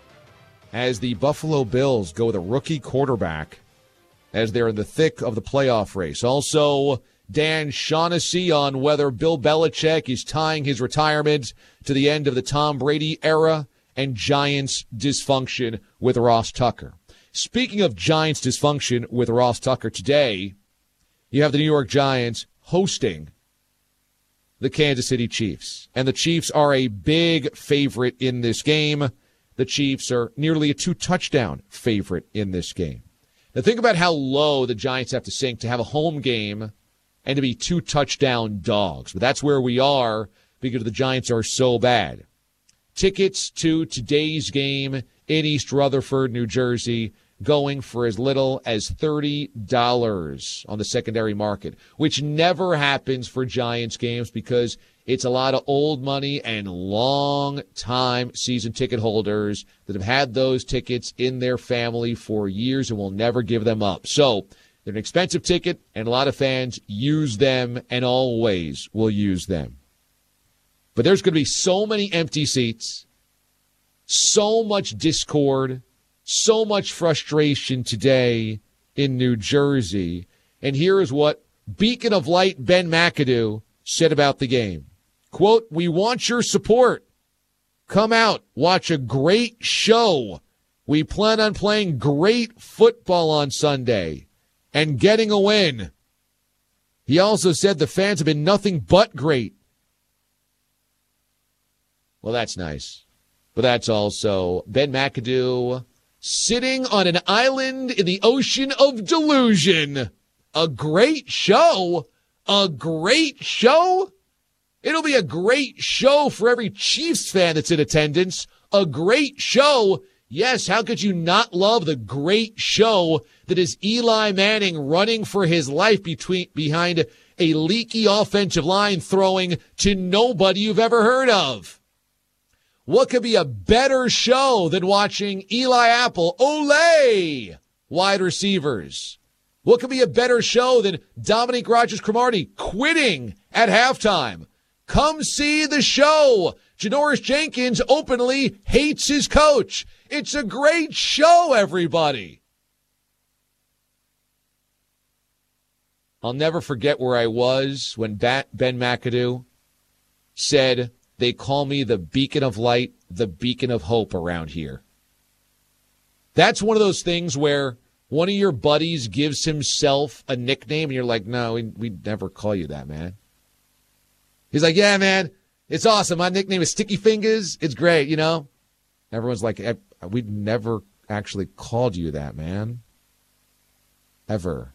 As the Buffalo Bills go with a rookie quarterback as they're in the thick of the playoff race. Also, Dan Shaughnessy on whether Bill Belichick is tying his retirement to the end of the Tom Brady era and Giants dysfunction with Ross Tucker. Speaking of Giants dysfunction with Ross Tucker, today you have the New York Giants hosting the Kansas City Chiefs. And the Chiefs are a big favorite in this game. The Chiefs are nearly a two-touchdown favorite in this game. Now think about how low the Giants have to sink to have a home game and to be two-touchdown dogs. But that's where we are because the Giants are so bad. Tickets to today's game in East Rutherford, New Jersey, going for as little as thirty dollars on the secondary market, which never happens for Giants games because it's a lot of old money and long-time season ticket holders that have had those tickets in their family for years and will never give them up. So they're an expensive ticket, and a lot of fans use them and always will use them. But there's going to be so many empty seats, so much discord, so much frustration today in New Jersey. And here is what Beacon of Light Ben McAdoo said about the game. Quote, "We want your support. Come out, watch a great show. We plan on playing great football on Sunday and getting a win." He also said the fans have been nothing but great. Well, that's nice. But that's also Ben McAdoo sitting on an island in the ocean of delusion. A great show? A great show? It'll be a great show for every Chiefs fan that's in attendance. A great show. Yes, how could you not love the great show that is Eli Manning running for his life between behind a leaky offensive line throwing to nobody you've ever heard of? What could be a better show than watching Eli Apple, Ole, wide receivers? What could be a better show than Dominique Rodgers-Cromartie quitting at halftime? Come see the show. Janoris Jenkins openly hates his coach. It's a great show, everybody. I'll never forget where I was when Ben McAdoo said, "They call me the beacon of light, the beacon of hope around here." That's one of those things where one of your buddies gives himself a nickname, and you're like, no, we, we'd never call you that, man. He's like, yeah, man, it's awesome. My nickname is Sticky Fingers. It's great, you know. Everyone's like, we'd never actually called you that, man. Ever.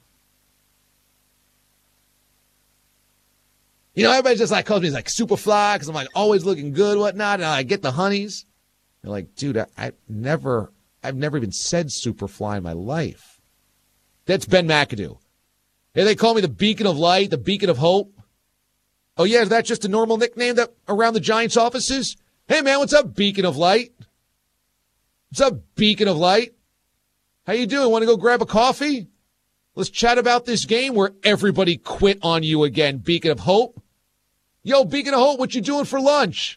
You know, everybody just like calls me like Superfly because I'm like always looking good, whatnot, and I get the honeys. They're like, dude, I, I never, I've never even said Superfly in my life. That's Ben McAdoo. Hey, they call me the beacon of light, the beacon of hope. Oh yeah, is that just a normal nickname that around the Giants offices? Hey man, what's up, beacon of light? What's up, beacon of light? How you doing? Want to go grab a coffee? Let's chat about this game where everybody quit on you again, beacon of hope. Yo, beacon of hope, what you doing for lunch?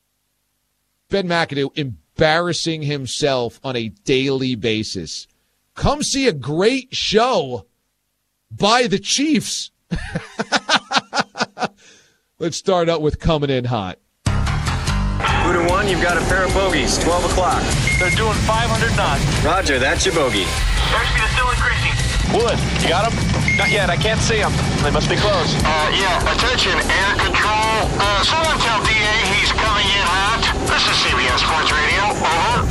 Ben McAdoo embarrassing himself on a daily basis. come see a great show by the Chiefs. Let's start out with coming in hot. Two to one, you've got a pair of bogeys, twelve o'clock. They're doing five hundred knots. Roger, that's your bogey. Airspeed is still increasing. Wood, you got him? Not yet, I can't see him. They must be close. Uh, yeah, attention, air control. Uh, someone tell D A he's coming in hot. This is C B S Sports Radio, over.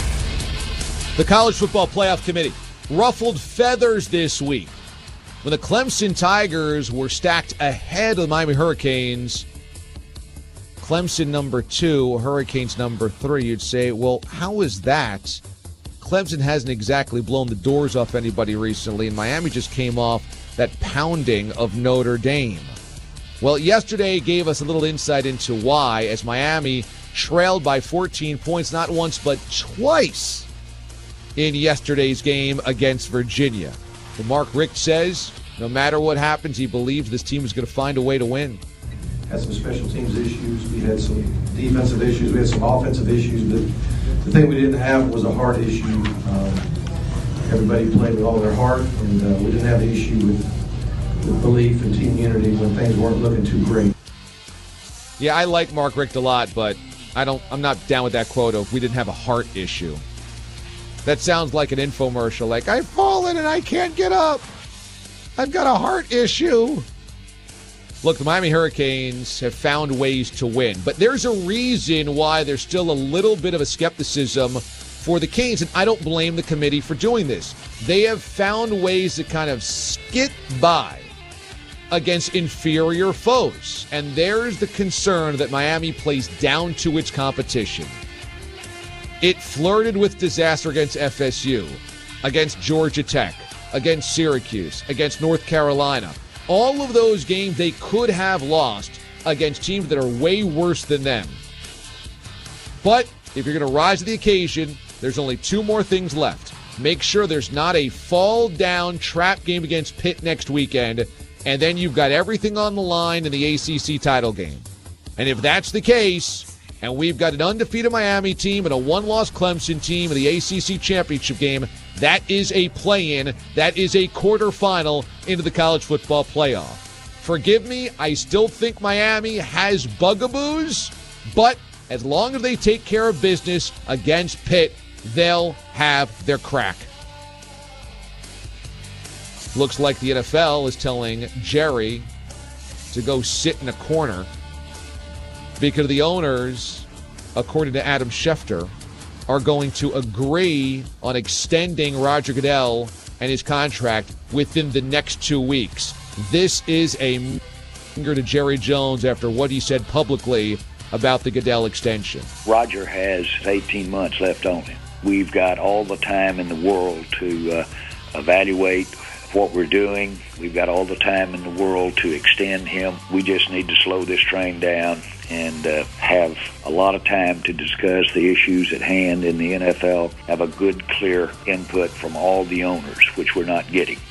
The College Football Playoff Committee ruffled feathers this week when the Clemson Tigers were stacked ahead of the Miami Hurricanes. Clemson number two, Hurricanes number three. You'd say, well, how is that? Clemson hasn't exactly blown the doors off anybody recently, and Miami just came off that pounding of Notre Dame. Well, yesterday gave us a little insight into why, as Miami trailed by fourteen points not once but twice in yesterday's game against Virginia. But Mark Richt says no matter what happens, he believes this team is going to find a way to win. Had some special teams issues. We had some defensive issues. We had some offensive issues. But the thing we didn't have was a heart issue. Um, everybody played with all their heart, and uh, we didn't have an issue with, with belief and team unity when things weren't looking too great. Yeah, I like Mark Richt a lot, but I don't. I'm not down with that quote of we didn't have a heart issue. That sounds like an infomercial, like, I've fallen and I can't get up. I've got a heart issue. Look, the Miami Hurricanes have found ways to win, but there's a reason why there's still a little bit of a skepticism for the Canes, and I don't blame the committee for doing this. They have found ways to kind of skit by against inferior foes, and there's the concern that Miami plays down to its competition. It flirted with disaster against F S U, against Georgia Tech, against Syracuse, against North Carolina. All of those games they could have lost against teams that are way worse than them. But if you're going to rise to the occasion, there's only two more things left. Make sure there's not a fall-down trap game against Pitt next weekend, and then you've got everything on the line in the A C C title game. And if that's the case, and we've got an undefeated Miami team and a one-loss Clemson team in the A C C championship game, that is a play-in. That is a quarterfinal into the college football playoff. Forgive me, I still think Miami has bugaboos, but as long as they take care of business against Pitt, they'll have their crack. Looks like the N F L is telling Jerry to go sit in a corner because the owners, according to Adam Schefter, are going to agree on extending Roger Goodell and his contract within the next two weeks. This is a finger to Jerry Jones after what he said publicly about the Goodell extension. Roger has eighteen months left on him. We've got all the time in the world to uh, evaluate what we're doing. We've got all the time in the world to extend him. We just need to slow this train down and uh, have a lot of time to discuss the issues at hand in the N F L, have a good, clear input from all the owners, which we're not getting.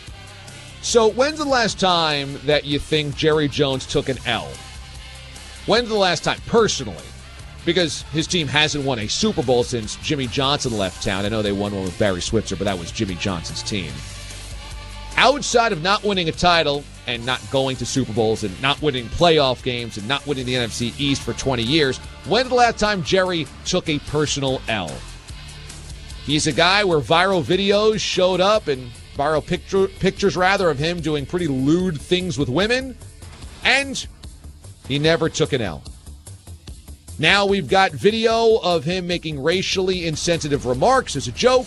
So when's the last time that you think Jerry Jones took an L? When's the last time, personally? Because his team hasn't won a Super Bowl since Jimmy Johnson left town. I know they won one with Barry Switzer, but that was Jimmy Johnson's team. Outside of not winning a title and not going to Super Bowls and not winning playoff games and not winning the N F C East for twenty years, when's the last time Jerry took a personal L? He's a guy where viral videos showed up and viral picture, pictures, rather, of him doing pretty lewd things with women, and he never took an L. Now we've got video of him making racially insensitive remarks as a joke.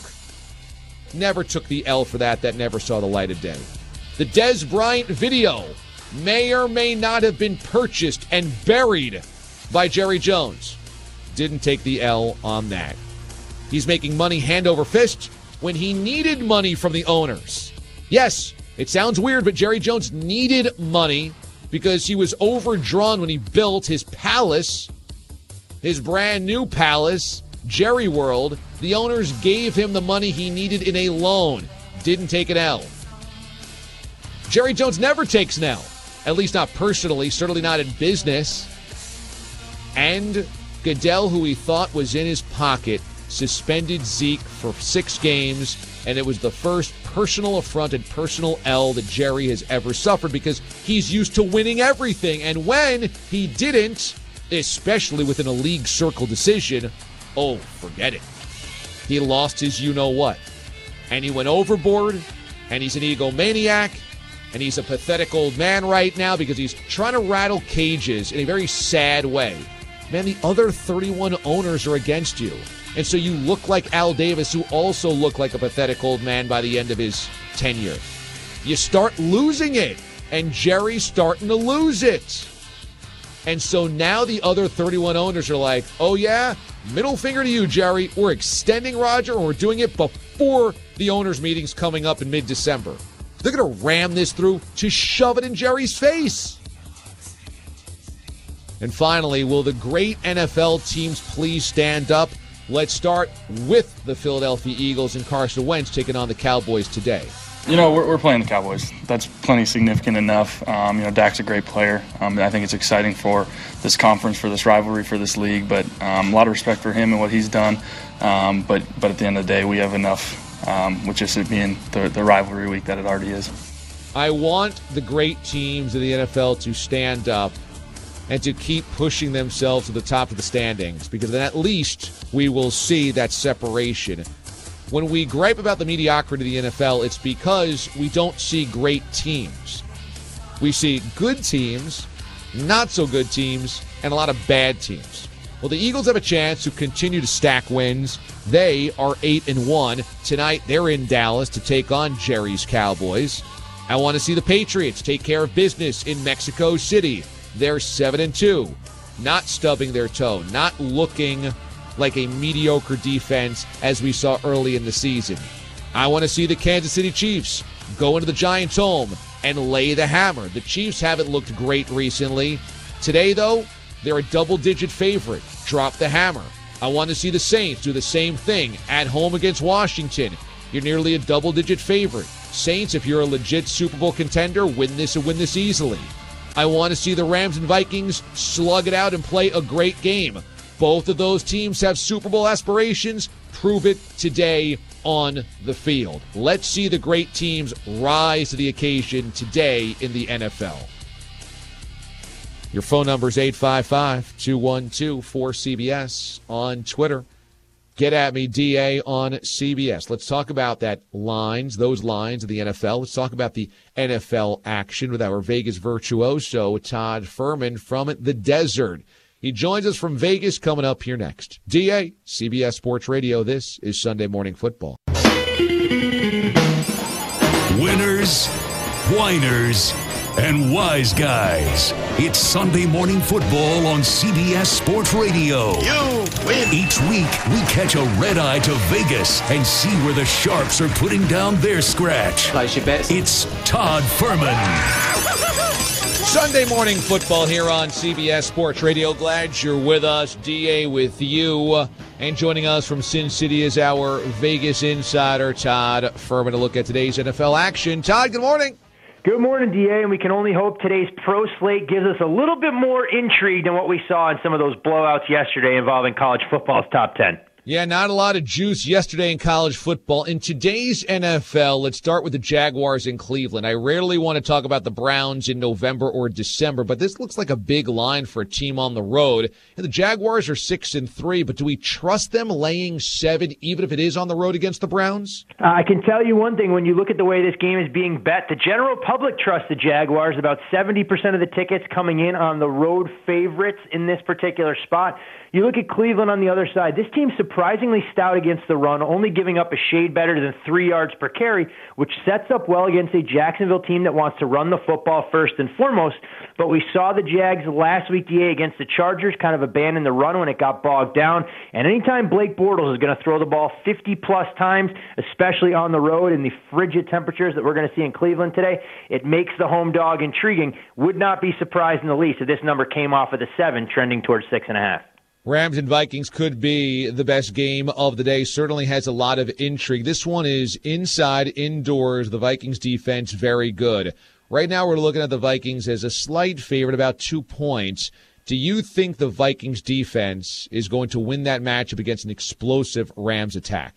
Never took the L for that. That never saw the light of day. The Dez Bryant video may or may not have been purchased and buried by Jerry Jones. Didn't take the L on that. He's making money hand over fist when he needed money from the owners. Yes, it sounds weird, but Jerry Jones needed money because he was overdrawn when he built his palace, his brand new palace, Jerry World. The owners gave him the money he needed in a loan. Didn't take an L. Jerry Jones never takes an L. At least not personally, certainly not in business. And Goodell, who he thought was in his pocket, suspended Zeke for six games And it was the first personal affront and personal L that Jerry has ever suffered because he's used to winning everything. And when he didn't, especially within a league circle decision, oh, forget it. He lost his you-know-what. And he went overboard, and he's an egomaniac, and he's a pathetic old man right now because he's trying to rattle cages in a very sad way. Man, the other thirty-one owners are against you. And so you look like Al Davis, who also looked like a pathetic old man by the end of his tenure. You start losing it, and Jerry's starting to lose it. And so now the other thirty-one owners are like, oh yeah, middle finger to you, Jerry. We're extending Roger, and we're doing it before the owners' meeting's coming up in mid-December. They're going to ram this through to shove it in Jerry's face. And finally, will the great N F L teams please stand up? Let's start with the Philadelphia Eagles and Carson Wentz taking on the Cowboys today. You know, we're, we're playing the Cowboys. That's plenty significant enough. Um, you know, Dak's a great player. Um, I think it's exciting for this conference, for this rivalry, for this league. But um, a lot of respect for him and what he's done. Um, but but at the end of the day, we have enough, um, with just it being the, the rivalry week that it already is. I want the great teams of the N F L to stand up and to keep pushing themselves to the top of the standings, because then at least we will see that separation. When we gripe about the mediocrity of the N F L, it's because we don't see great teams. We see good teams, not so good teams, and a lot of bad teams. Well, the Eagles have a chance to continue to stack wins. They are eight and one. Tonight, they're in Dallas to take on Jerry's Cowboys. I want to see the Patriots take care of business in Mexico City. They're seven and two, not stubbing their toe, not looking like a mediocre defense as we saw early in the season. I want to see the Kansas City Chiefs go into the Giants' home and lay the hammer. The Chiefs haven't looked great recently. Today, though, they're a double-digit favorite. Drop the hammer. I want to see the Saints do the same thing at home against Washington. You're nearly a double-digit favorite. Saints, if you're a legit Super Bowl contender, win this and win this easily. I want to see the Rams and Vikings slug it out and play a great game. Both of those teams have Super Bowl aspirations. Prove it today on the field. Let's see the great teams rise to the occasion today in the N F L. Your phone number is eight five five, two one two, four C B S. On Twitter, get at me, D A on C B S. Let's talk about that lines, those lines of the N F L. Let's talk about the N F L action with our Vegas virtuoso, Todd Fuhrman from the desert. He joins us from Vegas coming up here next. D A, C B S Sports Radio. This is Sunday Morning Football. Winners, whiners, and wise guys. It's Sunday Morning Football on C B S Sports Radio. You win. Each week, we catch a red eye to Vegas and see where the Sharps are putting down their scratch. Place your bets. It's Todd Fuhrman. Sunday Morning Football here on C B S Sports Radio. Glad you're with us. D A with you. And joining us from Sin City is our Vegas insider, Todd Fuhrman, to look at today's N F L action. Todd, good morning. Good morning, D A, and we can only hope today's pro slate gives us a little bit more intrigue than what we saw in some of those blowouts yesterday involving college football's top ten. Yeah, not a lot of juice yesterday in college football. In today's N F L, let's start with the Jaguars in Cleveland. I rarely want to talk about the Browns in November or December, but this looks like a big line for a team on the road. And the Jaguars are six and three, but do we trust them laying seven, even if it is on the road against the Browns? Uh, I can tell you one thing. When you look at the way this game is being bet, the general public trusts the Jaguars. About seventy percent of the tickets coming in on the road favorites in this particular spot. You look at Cleveland on the other side. This team's surprisingly stout against the run, only giving up a shade better than three yards per carry, which sets up well against a Jacksonville team that wants to run the football first and foremost. But we saw the Jags last week, D A, against the Chargers kind of abandon the run when it got bogged down. And anytime Blake Bortles is going to throw the ball fifty-plus times, especially on the road in the frigid temperatures that we're going to see in Cleveland today, it makes the home dog intriguing. Would not be surprised in the least if this number came off of the seven, trending towards six and a half. Rams and Vikings could be the best game of the day. Certainly has a lot of intrigue. This one is inside, indoors. The Vikings defense, very good. Right now we're looking at the Vikings as a slight favorite, about two points. Do you think the Vikings defense is going to win that matchup against an explosive Rams attack?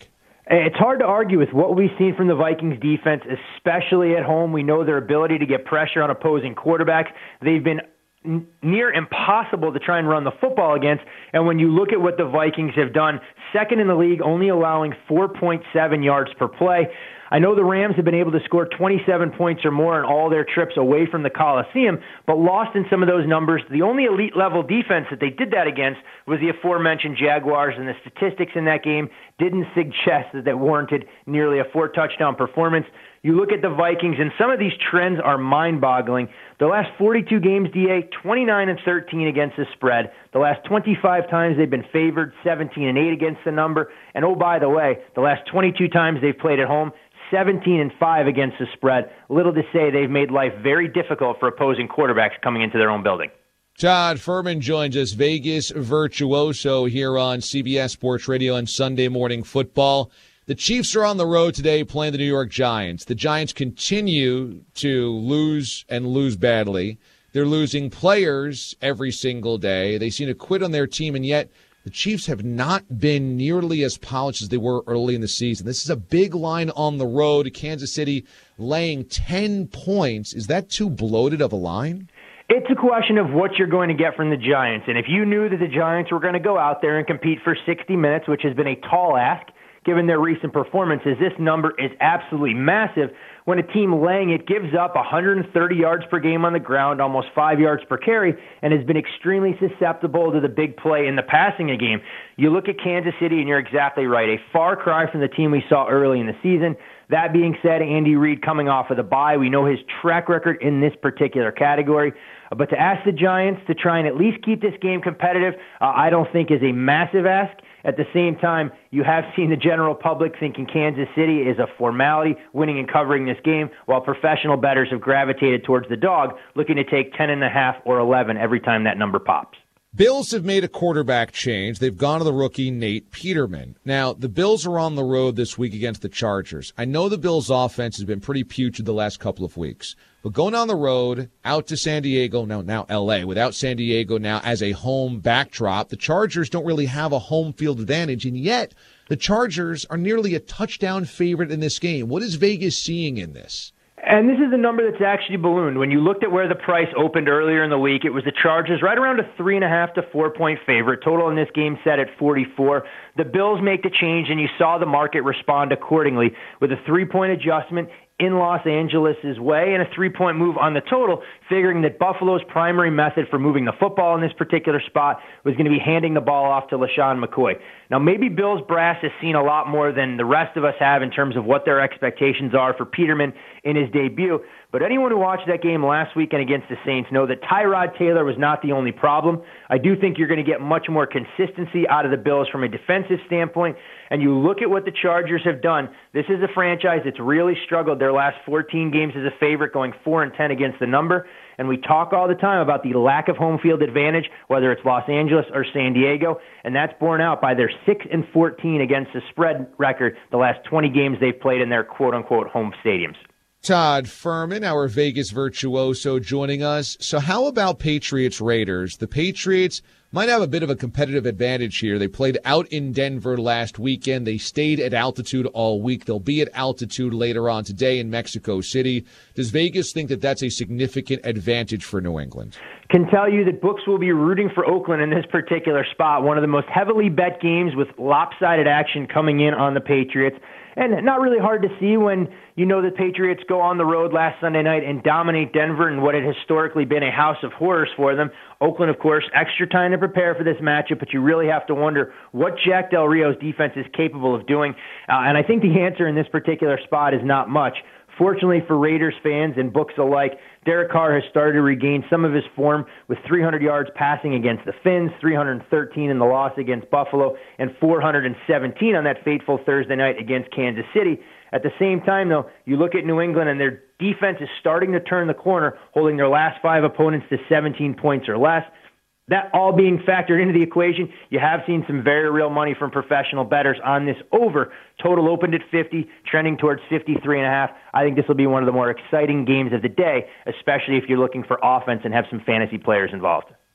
It's hard to argue with what we've seen from the Vikings defense, especially at home. We know their ability to get pressure on opposing quarterbacks. They've been n- near impossible to try and run the football against. And when you look at what the Vikings have done, second in the league, only allowing four point seven yards per play. I know the Rams have been able to score twenty-seven points or more in all their trips away from the Coliseum, but lost in some of those numbers. The only elite-level defense that they did that against was the aforementioned Jaguars, and the statistics in that game didn't suggest that that warranted nearly a four-touchdown performance. You look at the Vikings, and some of these trends are mind-boggling. The last forty-two games, D A, twenty-nine and thirteen against the spread. The last twenty-five times they've been favored, seventeen and eight against the number. And oh, by the way, the last twenty-two times they've played at home, seventeen and five against the spread. Little to say, they've made life very difficult for opposing quarterbacks coming into their own building. Todd Fuhrman joins us, Vegas virtuoso, here on C B S Sports Radio on Sunday Morning Football. The Chiefs are on the road today playing the New York Giants. The Giants continue to lose and lose badly. They're losing players every single day. They seem to quit on their team, and yet the Chiefs have not been nearly as polished as they were early in the season. This is a big line on the road. Kansas City laying ten points. Is that too bloated of a line? It's a question of what you're going to get from the Giants. And if you knew that the Giants were going to go out there and compete for sixty minutes, which has been a tall ask given their recent performances, this number is absolutely massive. When a team laying it gives up one hundred thirty yards per game on the ground, almost five yards per carry, and has been extremely susceptible to the big play in the passing game. You look at Kansas City, and you're exactly right. A far cry from the team we saw early in the season. That being said, Andy Reid coming off of the bye, we know his track record in this particular category. But to ask the Giants to try and at least keep this game competitive, uh, I don't think is a massive ask. At the same time, you have seen the general public thinking Kansas City is a formality, winning and covering this game, while professional bettors have gravitated towards the dog, looking to take ten and a half or eleven every time that number pops. Bills have made a quarterback change. They've gone to the rookie Nate Peterman. Now, the Bills are on the road this week against the Chargers. I know the Bills' offense has been pretty putrid the last couple of weeks. But going on the road, out to San Diego, now, now L A, without San Diego now as a home backdrop, the Chargers don't really have a home field advantage, and yet the Chargers are nearly a touchdown favorite in this game. What is Vegas seeing in this? And this is a number that's actually ballooned. When you looked at where the price opened earlier in the week, it was the Chargers right around a three and a half to four point favorite. Total in this game set at forty-four. The Bills make the change, and you saw the market respond accordingly with a three point adjustment in Los Angeles' way and a three-point move on the total, figuring that Buffalo's primary method for moving the football in this particular spot was going to be handing the ball off to LaShawn McCoy. Now, maybe Bills brass has seen a lot more than the rest of us have in terms of what their expectations are for Peterman in his debut, but anyone who watched that game last weekend against the Saints know that Tyrod Taylor was not the only problem. I do think you're going to get much more consistency out of the Bills from a defensive standpoint, and you look at what the Chargers have done. This is a franchise that's really struggled their last fourteen games as a favorite, going four and ten against the number. And we talk all the time about the lack of home field advantage, whether it's Los Angeles or San Diego, and that's borne out by their six and fourteen against the spread record the last twenty games they've played in their quote-unquote home stadiums. Todd Fuhrman, our Vegas virtuoso, joining us. So how about Patriots-Raiders? The Patriots might have a bit of a competitive advantage here. They played out in Denver last weekend. They stayed at altitude all week. They'll be at altitude later on today in Mexico City. Does Vegas think that that's a significant advantage for New England? Can tell you that books will be rooting for Oakland in this particular spot. One of the most heavily bet games with lopsided action coming in on the Patriots. And not really hard to see when you know the Patriots go on the road last Sunday night and dominate Denver in what had historically been a house of horrors for them. Oakland, of course, extra time to prepare for this matchup, but you really have to wonder what Jack Del Rio's defense is capable of doing. Uh, and I think the answer in this particular spot is not much. Fortunately for Raiders fans and books alike, Derek Carr has started to regain some of his form with three hundred yards passing against the Finns, three hundred thirteen in the loss against Buffalo, and four hundred seventeen on that fateful Thursday night against Kansas City. At the same time, though, you look at New England and their defense is starting to turn the corner, holding their last five opponents to seventeen points or less. That all being factored into the equation, you have seen some very real money from professional bettors on this over. Total opened at fifty, trending towards fifty-three and a half. I think this will be one of the more exciting games of the day, especially if you're looking for offense and have some fantasy players involved.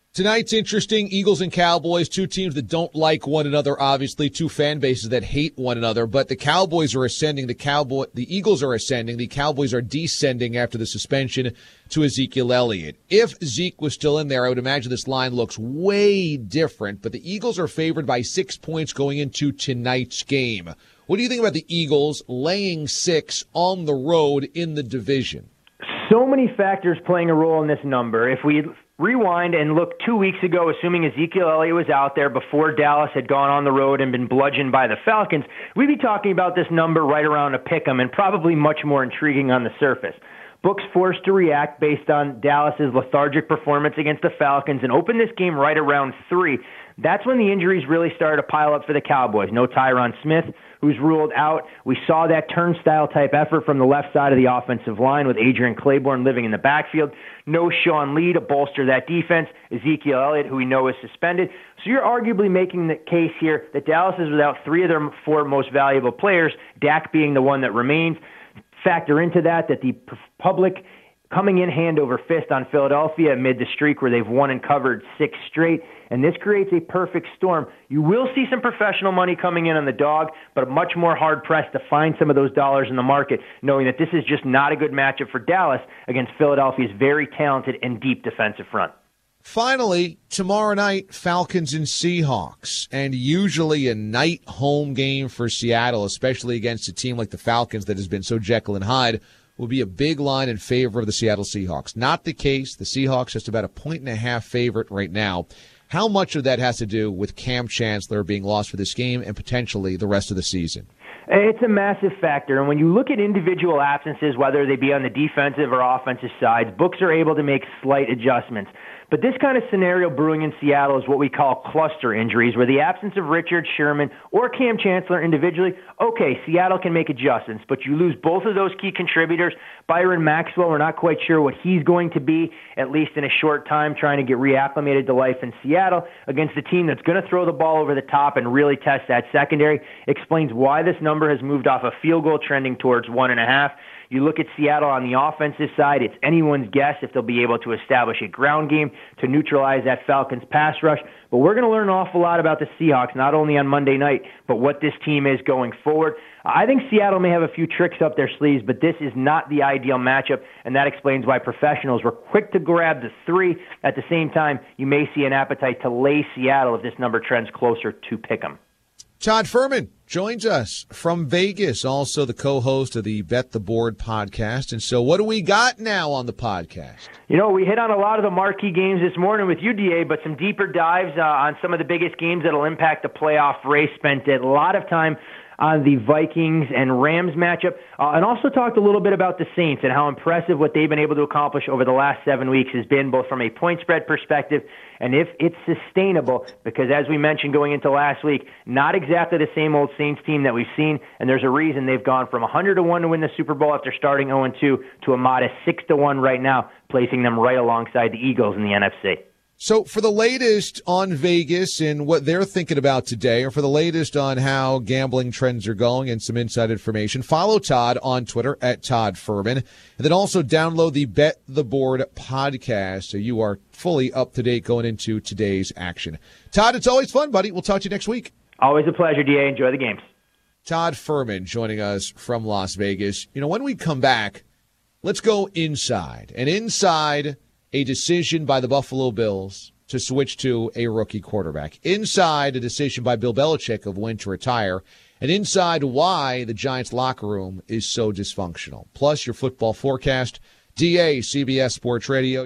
Tonight's interesting. Eagles and Cowboys, two teams that don't like one another, obviously, two fan bases that hate one another. But the Cowboys are ascending. The Cowboy, the Eagles are ascending. The Cowboys are descending after the suspension to Ezekiel Elliott. If Zeke was still in there, I would imagine this line looks way different. But the Eagles are favored by six points going into tonight's game. What do you think about the Eagles laying six on the road in the division? So many factors playing a role in this number. If we rewind and look two weeks ago, assuming Ezekiel Elliott was out there before Dallas had gone on the road and been bludgeoned by the Falcons, we'd be talking about this number right around a pick'em and probably much more intriguing on the surface. Books forced to react based on Dallas's lethargic performance against the Falcons and opened this game right around three. That's when the injuries really started to pile up for the Cowboys. No Tyron Smith, who's ruled out. We saw that turnstile-type effort from the left side of the offensive line with Adrian Claiborne living in the backfield. No Sean Lee to bolster that defense. Ezekiel Elliott, who we know is suspended. So you're arguably making the case here that Dallas is without three of their four most valuable players, Dak being the one that remains. Factor into that that the public coming in hand over fist on Philadelphia amid the streak where they've won and covered six straight, and this creates a perfect storm. You will see some professional money coming in on the dog, but much more hard-pressed to find some of those dollars in the market, knowing that this is just not a good matchup for Dallas against Philadelphia's very talented and deep defensive front. Finally, tomorrow night, Falcons and Seahawks, and usually a night home game for Seattle, especially against a team like the Falcons that has been so Jekyll and Hyde, will be a big line in favor of the Seattle Seahawks. Not the case. The Seahawks just about a point and a half favorite right now. How much of that has to do with Cam Chancellor being lost for this game and potentially the rest of the season? It's a massive factor. And when you look at individual absences, whether they be on the defensive or offensive sides, books are able to make slight adjustments. But this kind of scenario brewing in Seattle is what we call cluster injuries, where the absence of Richard Sherman or Cam Chancellor individually, okay, Seattle can make adjustments, but you lose both of those key contributors. Byron Maxwell, we're not quite sure what he's going to be, at least in a short time, trying to get reacclimated to life in Seattle against a team that's going to throw the ball over the top and really test that secondary. Explains why this number has moved off a field goal trending towards one and a half. You look at Seattle on the offensive side, it's anyone's guess if they'll be able to establish a ground game to neutralize that Falcons pass rush. But we're going to learn an awful lot about the Seahawks, not only on Monday night, but what this team is going forward. I think Seattle may have a few tricks up their sleeves, but this is not the ideal matchup, and that explains why professionals were quick to grab the three. At the same time, you may see an appetite to lay Seattle if this number trends closer to pick'em. Todd Furman joins us from Vegas, also the co-host of the Bet the Board podcast. And so what do we got now on the podcast? You know, we hit on a lot of the marquee games this morning with U D A, but some deeper dives uh, on some of the biggest games that will impact the playoff race. Spent a lot of time on the Vikings and Rams matchup, uh, and also talked a little bit about the Saints and how impressive what they've been able to accomplish over the last seven weeks has been, both from a point spread perspective and if it's sustainable, because as we mentioned going into last week, not exactly the same old Saints team that we've seen, and there's a reason they've gone from one hundred to one to win the Super Bowl after starting oh and two to a modest six to one right now, placing them right alongside the Eagles in the N F C. So for the latest on Vegas and what they're thinking about today, or for the latest on how gambling trends are going and some inside information, follow Todd on Twitter at Todd Furman. And then also download the Bet the Board podcast so you are fully up to date going into today's action. Todd, it's always fun, buddy. We'll talk to you next week. Always a pleasure, D A. Enjoy the games. Todd Furman joining us from Las Vegas. You know, when we come back, let's go inside. And inside a decision by the Buffalo Bills to switch to a rookie quarterback. Inside a decision by Bill Belichick of when to retire. And inside why the Giants locker room is so dysfunctional. Plus your football forecast. D A, C B S Sports Radio.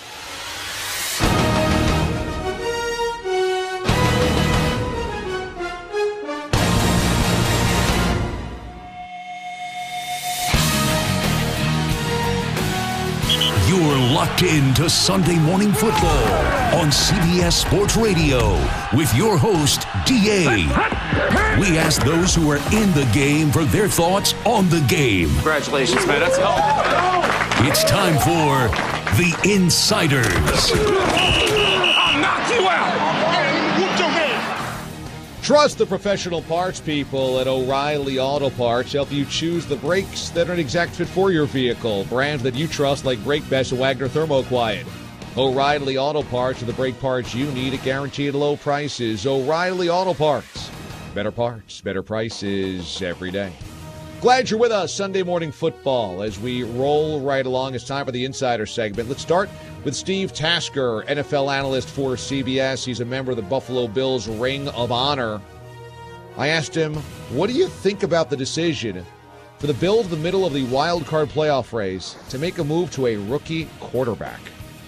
You're locked into Sunday Morning Football on C B S Sports Radio with your host, D A. We ask those who are in the game for their thoughts on the game. Congratulations, man. That's helpful. It's time for The Insiders. I'll knock you out. Whoop your man. Trust the professional parts people at O'Reilly Auto Parts. Help you choose the brakes that are an exact fit for your vehicle. Brands that you trust like Brake Best and Wagner Thermoquiet. O'Reilly Auto Parts are the brake parts you need at guaranteed low prices. O'Reilly Auto Parts. Better parts, better prices every day. Glad you're with us Sunday Morning Football as we roll right along. It's time for the Insider segment. Let's start with Steve Tasker, N F L analyst for C B S. He's a member of the Buffalo Bills Ring of Honor. I asked him, what do you think about the decision for the Bills, the middle of the wild card playoff race, to make a move to a rookie quarterback?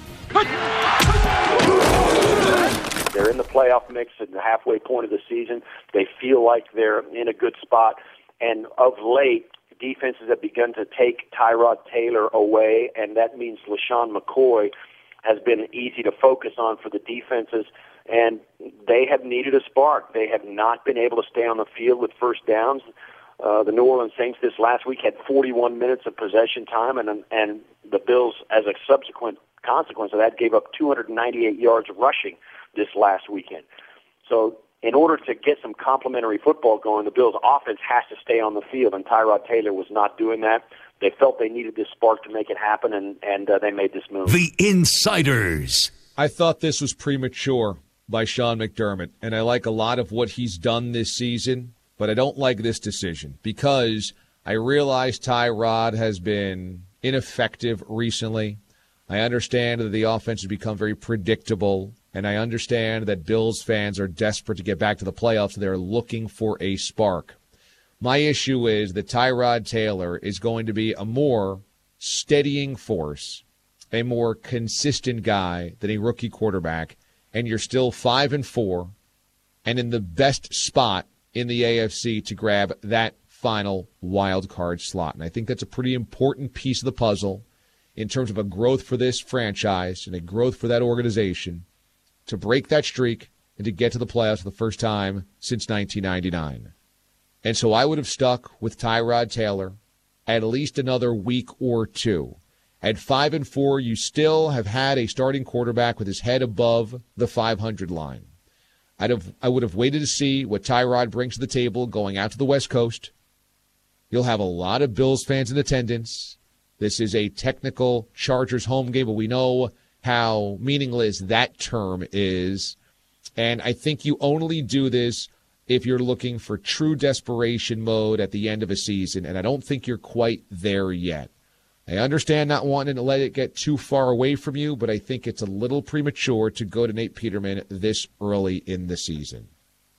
They're in the playoff mix at the halfway point of the season. They feel like they're in a good spot. And of late, defenses have begun to take Tyrod Taylor away, and that means LaShawn McCoy has been easy to focus on for the defenses. And they have needed a spark. They have not been able to stay on the field with first downs. Uh, the New Orleans Saints this last week had forty-one minutes of possession time, and and the Bills, as a subsequent consequence of that, gave up two hundred ninety-eight yards rushing this last weekend. So in order to get some complementary football going, the Bills' offense has to stay on the field, and Tyrod Taylor was not doing that. They felt they needed this spark to make it happen, and, and uh, they made this move. The Insiders. I thought this was premature by Sean McDermott, and I like a lot of what he's done this season, but I don't like this decision because I realize Tyrod has been ineffective recently. I understand that the offense has become very predictable, and I understand that Bills fans are desperate to get back to the playoffs, and they're looking for a spark. My issue is that Tyrod Taylor is going to be a more steadying force, a more consistent guy than a rookie quarterback, and you're still five and four and in the best spot in the A F C to grab that final wild card slot. And I think that's a pretty important piece of the puzzle in terms of a growth for this franchise and a growth for that organization to break that streak and to get to the playoffs for the first time since nineteen ninety-nine. And so I would have stuck with Tyrod Taylor at least another week or two. At five and four, you still have had a starting quarterback with his head above the five hundred line. I'd have, I would have waited to see what Tyrod brings to the table going out to the West Coast. You'll have a lot of Bills fans in attendance. This is a technical Chargers home game, but we know how meaningless that term is. And I think you only do this if you're looking for true desperation mode at the end of a season, and I don't think you're quite there yet. I understand not wanting to let it get too far away from you, but I think it's a little premature to go to Nate Peterman this early in the season.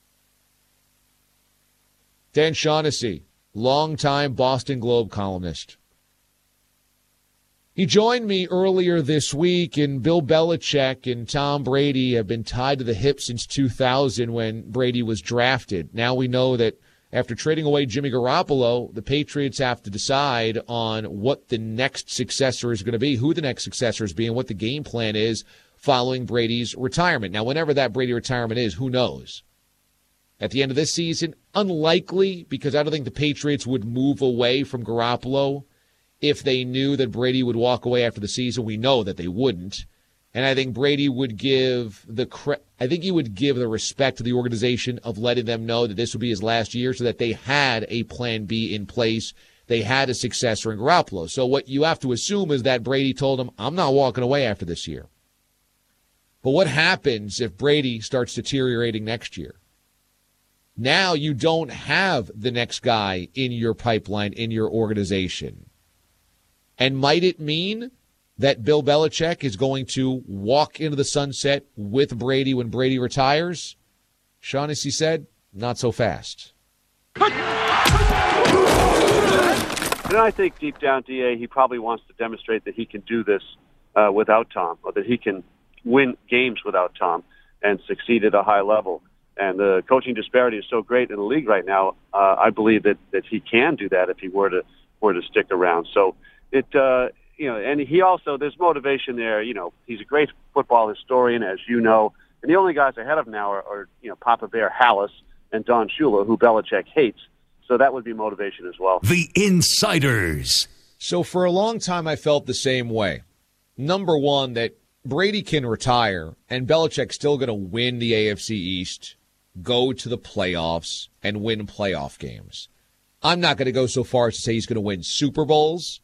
Dan Shaughnessy, longtime Boston Globe columnist. He joined me earlier this week, and Bill Belichick and Tom Brady have been tied to the hip since two thousand when Brady was drafted. Now we know that after trading away Jimmy Garoppolo, the Patriots have to decide on what the next successor is going to be, who the next successor is being, what the game plan is following Brady's retirement. Now, whenever that Brady retirement is, who knows? At the end of this season, unlikely, because I don't think the Patriots would move away from Garoppolo if they knew that Brady would walk away after the season. We know that they wouldn't. And I think Brady would give the cre- I think he would give the respect to the organization of letting them know that this would be his last year so that they had a plan B in place. They had a successor in Garoppolo. So what you have to assume is that Brady told him, I'm not walking away after this year. But what happens if Brady starts deteriorating next year? Now you don't have the next guy in your pipeline, in your organization. And might it mean that Bill Belichick is going to walk into the sunset with Brady when Brady retires? Shaughnessy said, not so fast. And I think deep down, D A, he probably wants to demonstrate that he can do this uh, without Tom, or that he can win games without Tom and succeed at a high level. And the coaching disparity is so great in the league right now, uh, I believe that, that he can do that if he were to were to stick around. So it, uh, you know, and he also, there's motivation there. You know, he's a great football historian, as you know, and the only guys ahead of him now are, are you know, Papa Bear Hallis and Don Shula, who Belichick hates. So that would be motivation as well. The Insiders. So for a long time, I felt the same way. Number one, that Brady can retire, and Belichick's still going to win the A F C East, go to the playoffs, and win playoff games. I'm not going to go so far as to say he's going to win Super Bowls,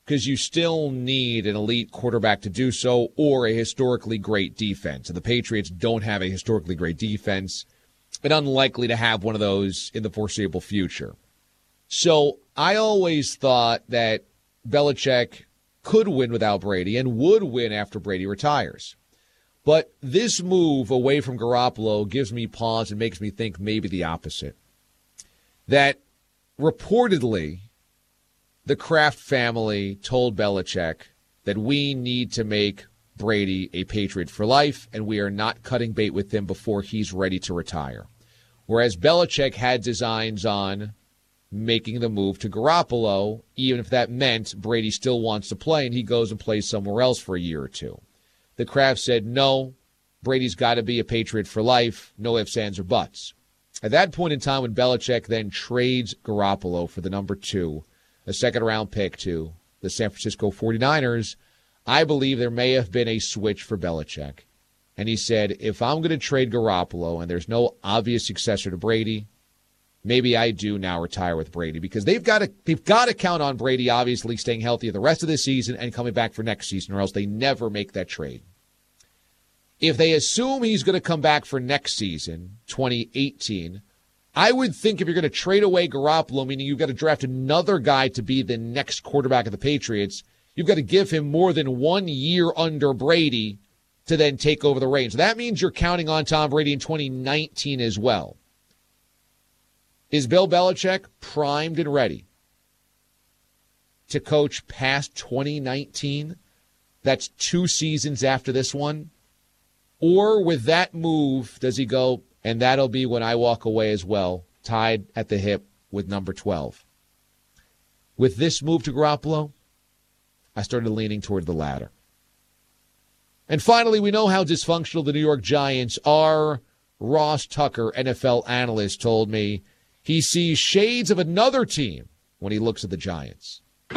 because you still need an elite quarterback to do so or a historically great defense. And the Patriots don't have a historically great defense and unlikely to have one of those in the foreseeable future. So I always thought that Belichick could win without Brady and would win after Brady retires. But this move away from Garoppolo gives me pause and makes me think maybe the opposite. That reportedly, the Kraft family told Belichick that we need to make Brady a Patriot for life, and we are not cutting bait with him before he's ready to retire. Whereas Belichick had designs on making the move to Garoppolo, even if that meant Brady still wants to play and he goes and plays somewhere else for a year or two. The Kraft said, no, Brady's got to be a Patriot for life, no ifs, ands, or buts. At that point in time, when Belichick then trades Garoppolo for the number two, a second-round pick to the San Francisco forty-niners, I believe there may have been a switch for Belichick. And he said, if I'm going to trade Garoppolo and there's no obvious successor to Brady, maybe I do now retire with Brady, because they've got to they've got to count on Brady obviously staying healthy the rest of the season and coming back for next season, or else they never make that trade. If they assume he's going to come back for next season, twenty eighteen, I would think if you're going to trade away Garoppolo, meaning you've got to draft another guy to be the next quarterback of the Patriots, you've got to give him more than one year under Brady to then take over the reins. That means you're counting on Tom Brady in twenty nineteen as well. Is Bill Belichick primed and ready to coach past twenty nineteen? That's two seasons after this one. Or with that move, does he go, and that'll be when I walk away as well, tied at the hip with number twelve? With this move to Garoppolo, I started leaning toward the latter. And finally, we know how dysfunctional the New York Giants are. Ross Tucker, N F L analyst, told me he sees shades of another team when he looks at the Giants.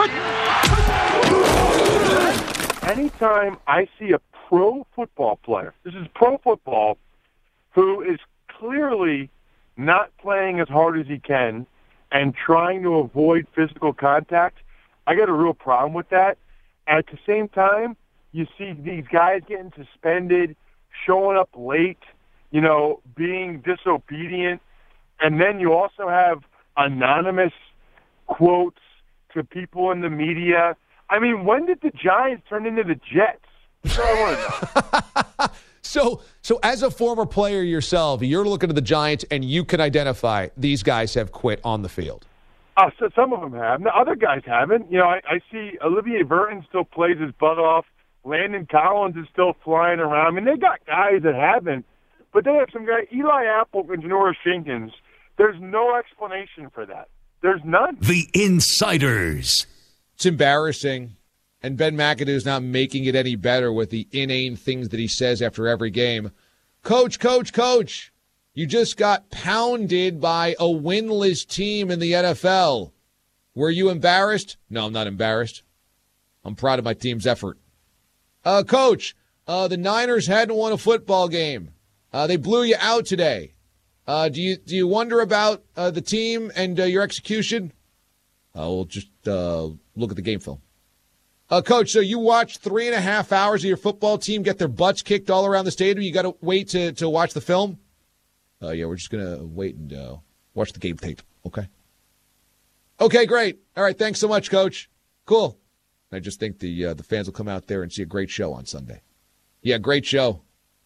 Anytime I see a pro football player, this is pro football, who is clearly not playing as hard as he can and trying to avoid physical contact, I got a real problem with that. At the same time, you see these guys getting suspended, showing up late, you know, being disobedient. And then you also have anonymous quotes to people in the media. I mean, when did the Giants turn into the Jets? That's what I want to know. so, so as a former player yourself, you're looking at the Giants and you can identify these guys have quit on the field. Uh, so some of them have. Now, other guys haven't. You know, I, I see Olivier Vernon still plays his butt off. Landon Collins is still flying around. I mean, they got guys that haven't, but they have some guys. Eli Apple and Janoris Jenkins. There's no explanation for that. There's none. The Insiders. It's embarrassing. And Ben McAdoo's not making it any better with the inane things that he says after every game. Coach, coach, coach, you just got pounded by a winless team in the N F L. Were you embarrassed? No, I'm not embarrassed. I'm proud of my team's effort. Uh, coach, uh, the Niners hadn't won a football game. Uh, they blew you out today. Uh, do you do you wonder about uh, the team and uh, your execution? Uh, we'll just uh, look at the game film. Uh, Coach, so you watched three and a half hours of your football team get their butts kicked all around the stadium. You got to wait to, to watch the film? Oh, uh, yeah, we're just going to wait and uh, watch the game tape, okay? Okay, great. All right, thanks so much, Coach. Cool. I just think the uh, the fans will come out there and see a great show on Sunday. Yeah, great show.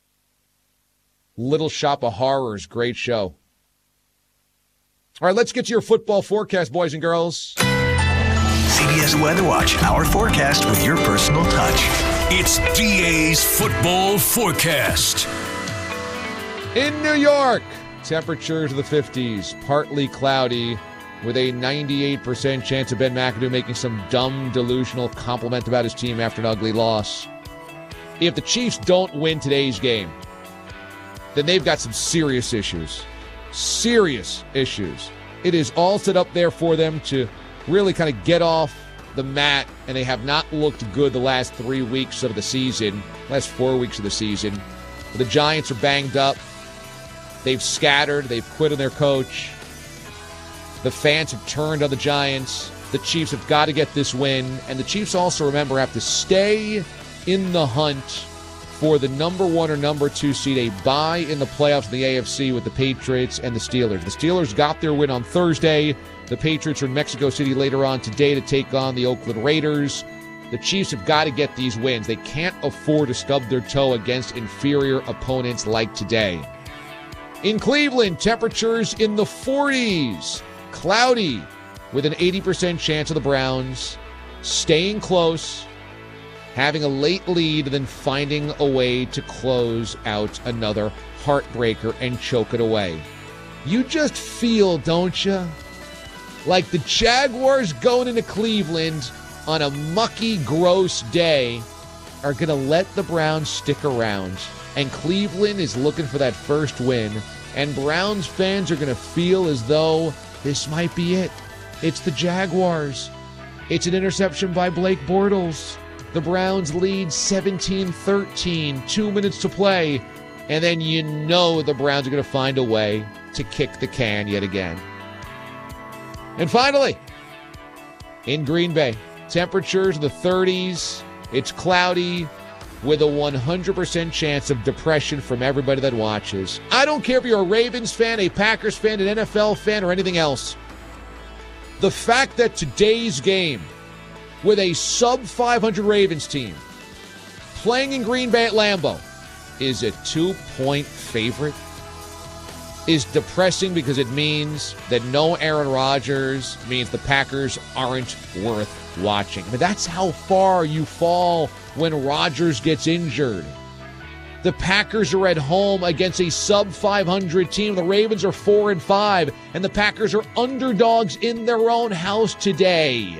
Little Shop of Horrors, great show. All right, let's get to your football forecast, boys and girls. C B S Weather Watch, our forecast with your personal touch. It's D A's football forecast. In New York, temperatures of the fifties, partly cloudy, with a ninety-eight percent chance of Ben McAdoo making some dumb, delusional compliment about his team after an ugly loss. If the Chiefs don't win today's game, then they've got some serious issues. Serious issues. It is all set up there for them to really kind of get off the mat, and they have not looked good the last three weeks of the season, last four weeks of the season. The Giants are banged up. They've scattered. They've quit on their coach. The fans have turned on the Giants. The Chiefs have got to get this win, and the Chiefs also, remember, have to stay in the hunt for the number one or number two seed, a bye in the playoffs in the A F C with the Patriots and the Steelers. The Steelers got their win on Thursday. The Patriots are in Mexico City later on today to take on the Oakland Raiders. The Chiefs have got to get these wins. They can't afford to stub their toe against inferior opponents like today. In Cleveland, temperatures in the forties. Cloudy with an eighty percent chance of the Browns staying close, having a late lead, then finding a way to close out another heartbreaker and choke it away. You just feel, don't you, like the Jaguars going into Cleveland on a mucky, gross day are going to let the Browns stick around. And Cleveland is looking for that first win. And Browns fans are going to feel as though this might be it. It's the Jaguars. It's an interception by Blake Bortles. The Browns lead seventeen thirteen, two minutes to play, and then you know the Browns are going to find a way to kick the can yet again. And finally, in Green Bay, temperatures in the thirties. It's cloudy with a one hundred percent chance of depression from everybody that watches. I don't care if you're a Ravens fan, a Packers fan, an N F L fan, or anything else. The fact that today's game, with a sub five hundred Ravens team playing in Green Bay at Lambeau, is a two-point favorite is depressing because it means that no Aaron Rodgers means the Packers aren't worth watching. I mean, that's how far you fall when Rodgers gets injured. The Packers are at home against a sub five hundred team. The Ravens are four and five, and the Packers are underdogs in their own house today.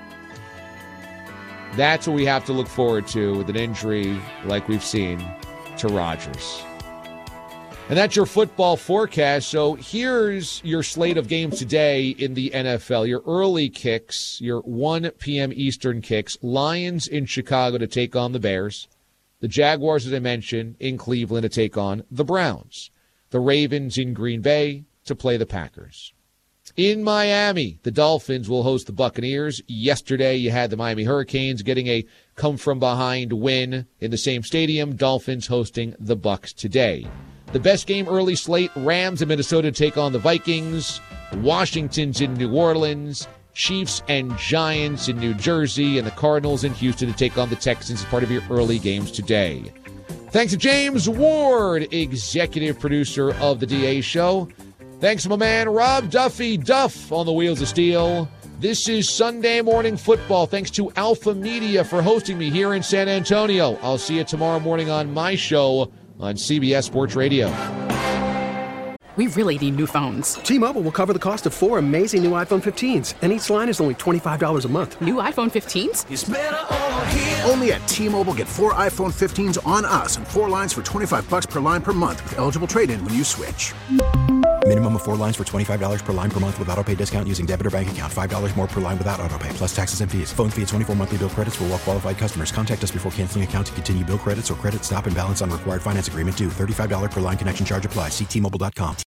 That's what we have to look forward to with an injury like we've seen to Rodgers. And that's your football forecast. So here's your slate of games today in the N F L. Your early kicks, your one p.m. Eastern kicks. Lions in Chicago to take on the Bears. The Jaguars, as I mentioned, in Cleveland to take on the Browns. The Ravens in Green Bay to play the Packers. In Miami, the Dolphins will host the Buccaneers. Yesterday, you had the Miami Hurricanes getting a come-from-behind win in the same stadium. Dolphins hosting the Bucs today. The best game early slate, Rams in Minnesota to take on the Vikings. Washington's in New Orleans. Chiefs and Giants in New Jersey. And the Cardinals in Houston to take on the Texans as part of your early games today. Thanks to James Ward, executive producer of the D A Show. Thanks to my man Rob Duffy Duff on the Wheels of Steel. This is Sunday Morning Football. Thanks to Alpha Media for hosting me here in San Antonio. I'll see you tomorrow morning on my show on C B S Sports Radio. We really need new phones. T-Mobile will cover the cost of four amazing new iPhone fifteens, and each line is only twenty-five dollars a month. New iPhone fifteens? It's better over here. Only at T-Mobile, get four iPhone fifteens on us and four lines for twenty-five dollars per line per month with eligible trade-in when you switch. Minimum of four lines for twenty-five dollars per line per month with autopay discount using debit or bank account. five dollars more per line without autopay, plus taxes and fees. Phone fee at twenty-four monthly bill credits for well-qualified customers. Contact us before canceling account to continue bill credits or credit stop and balance on required finance agreement due. thirty-five dollars per line connection charge applies. See T Mobile dot com.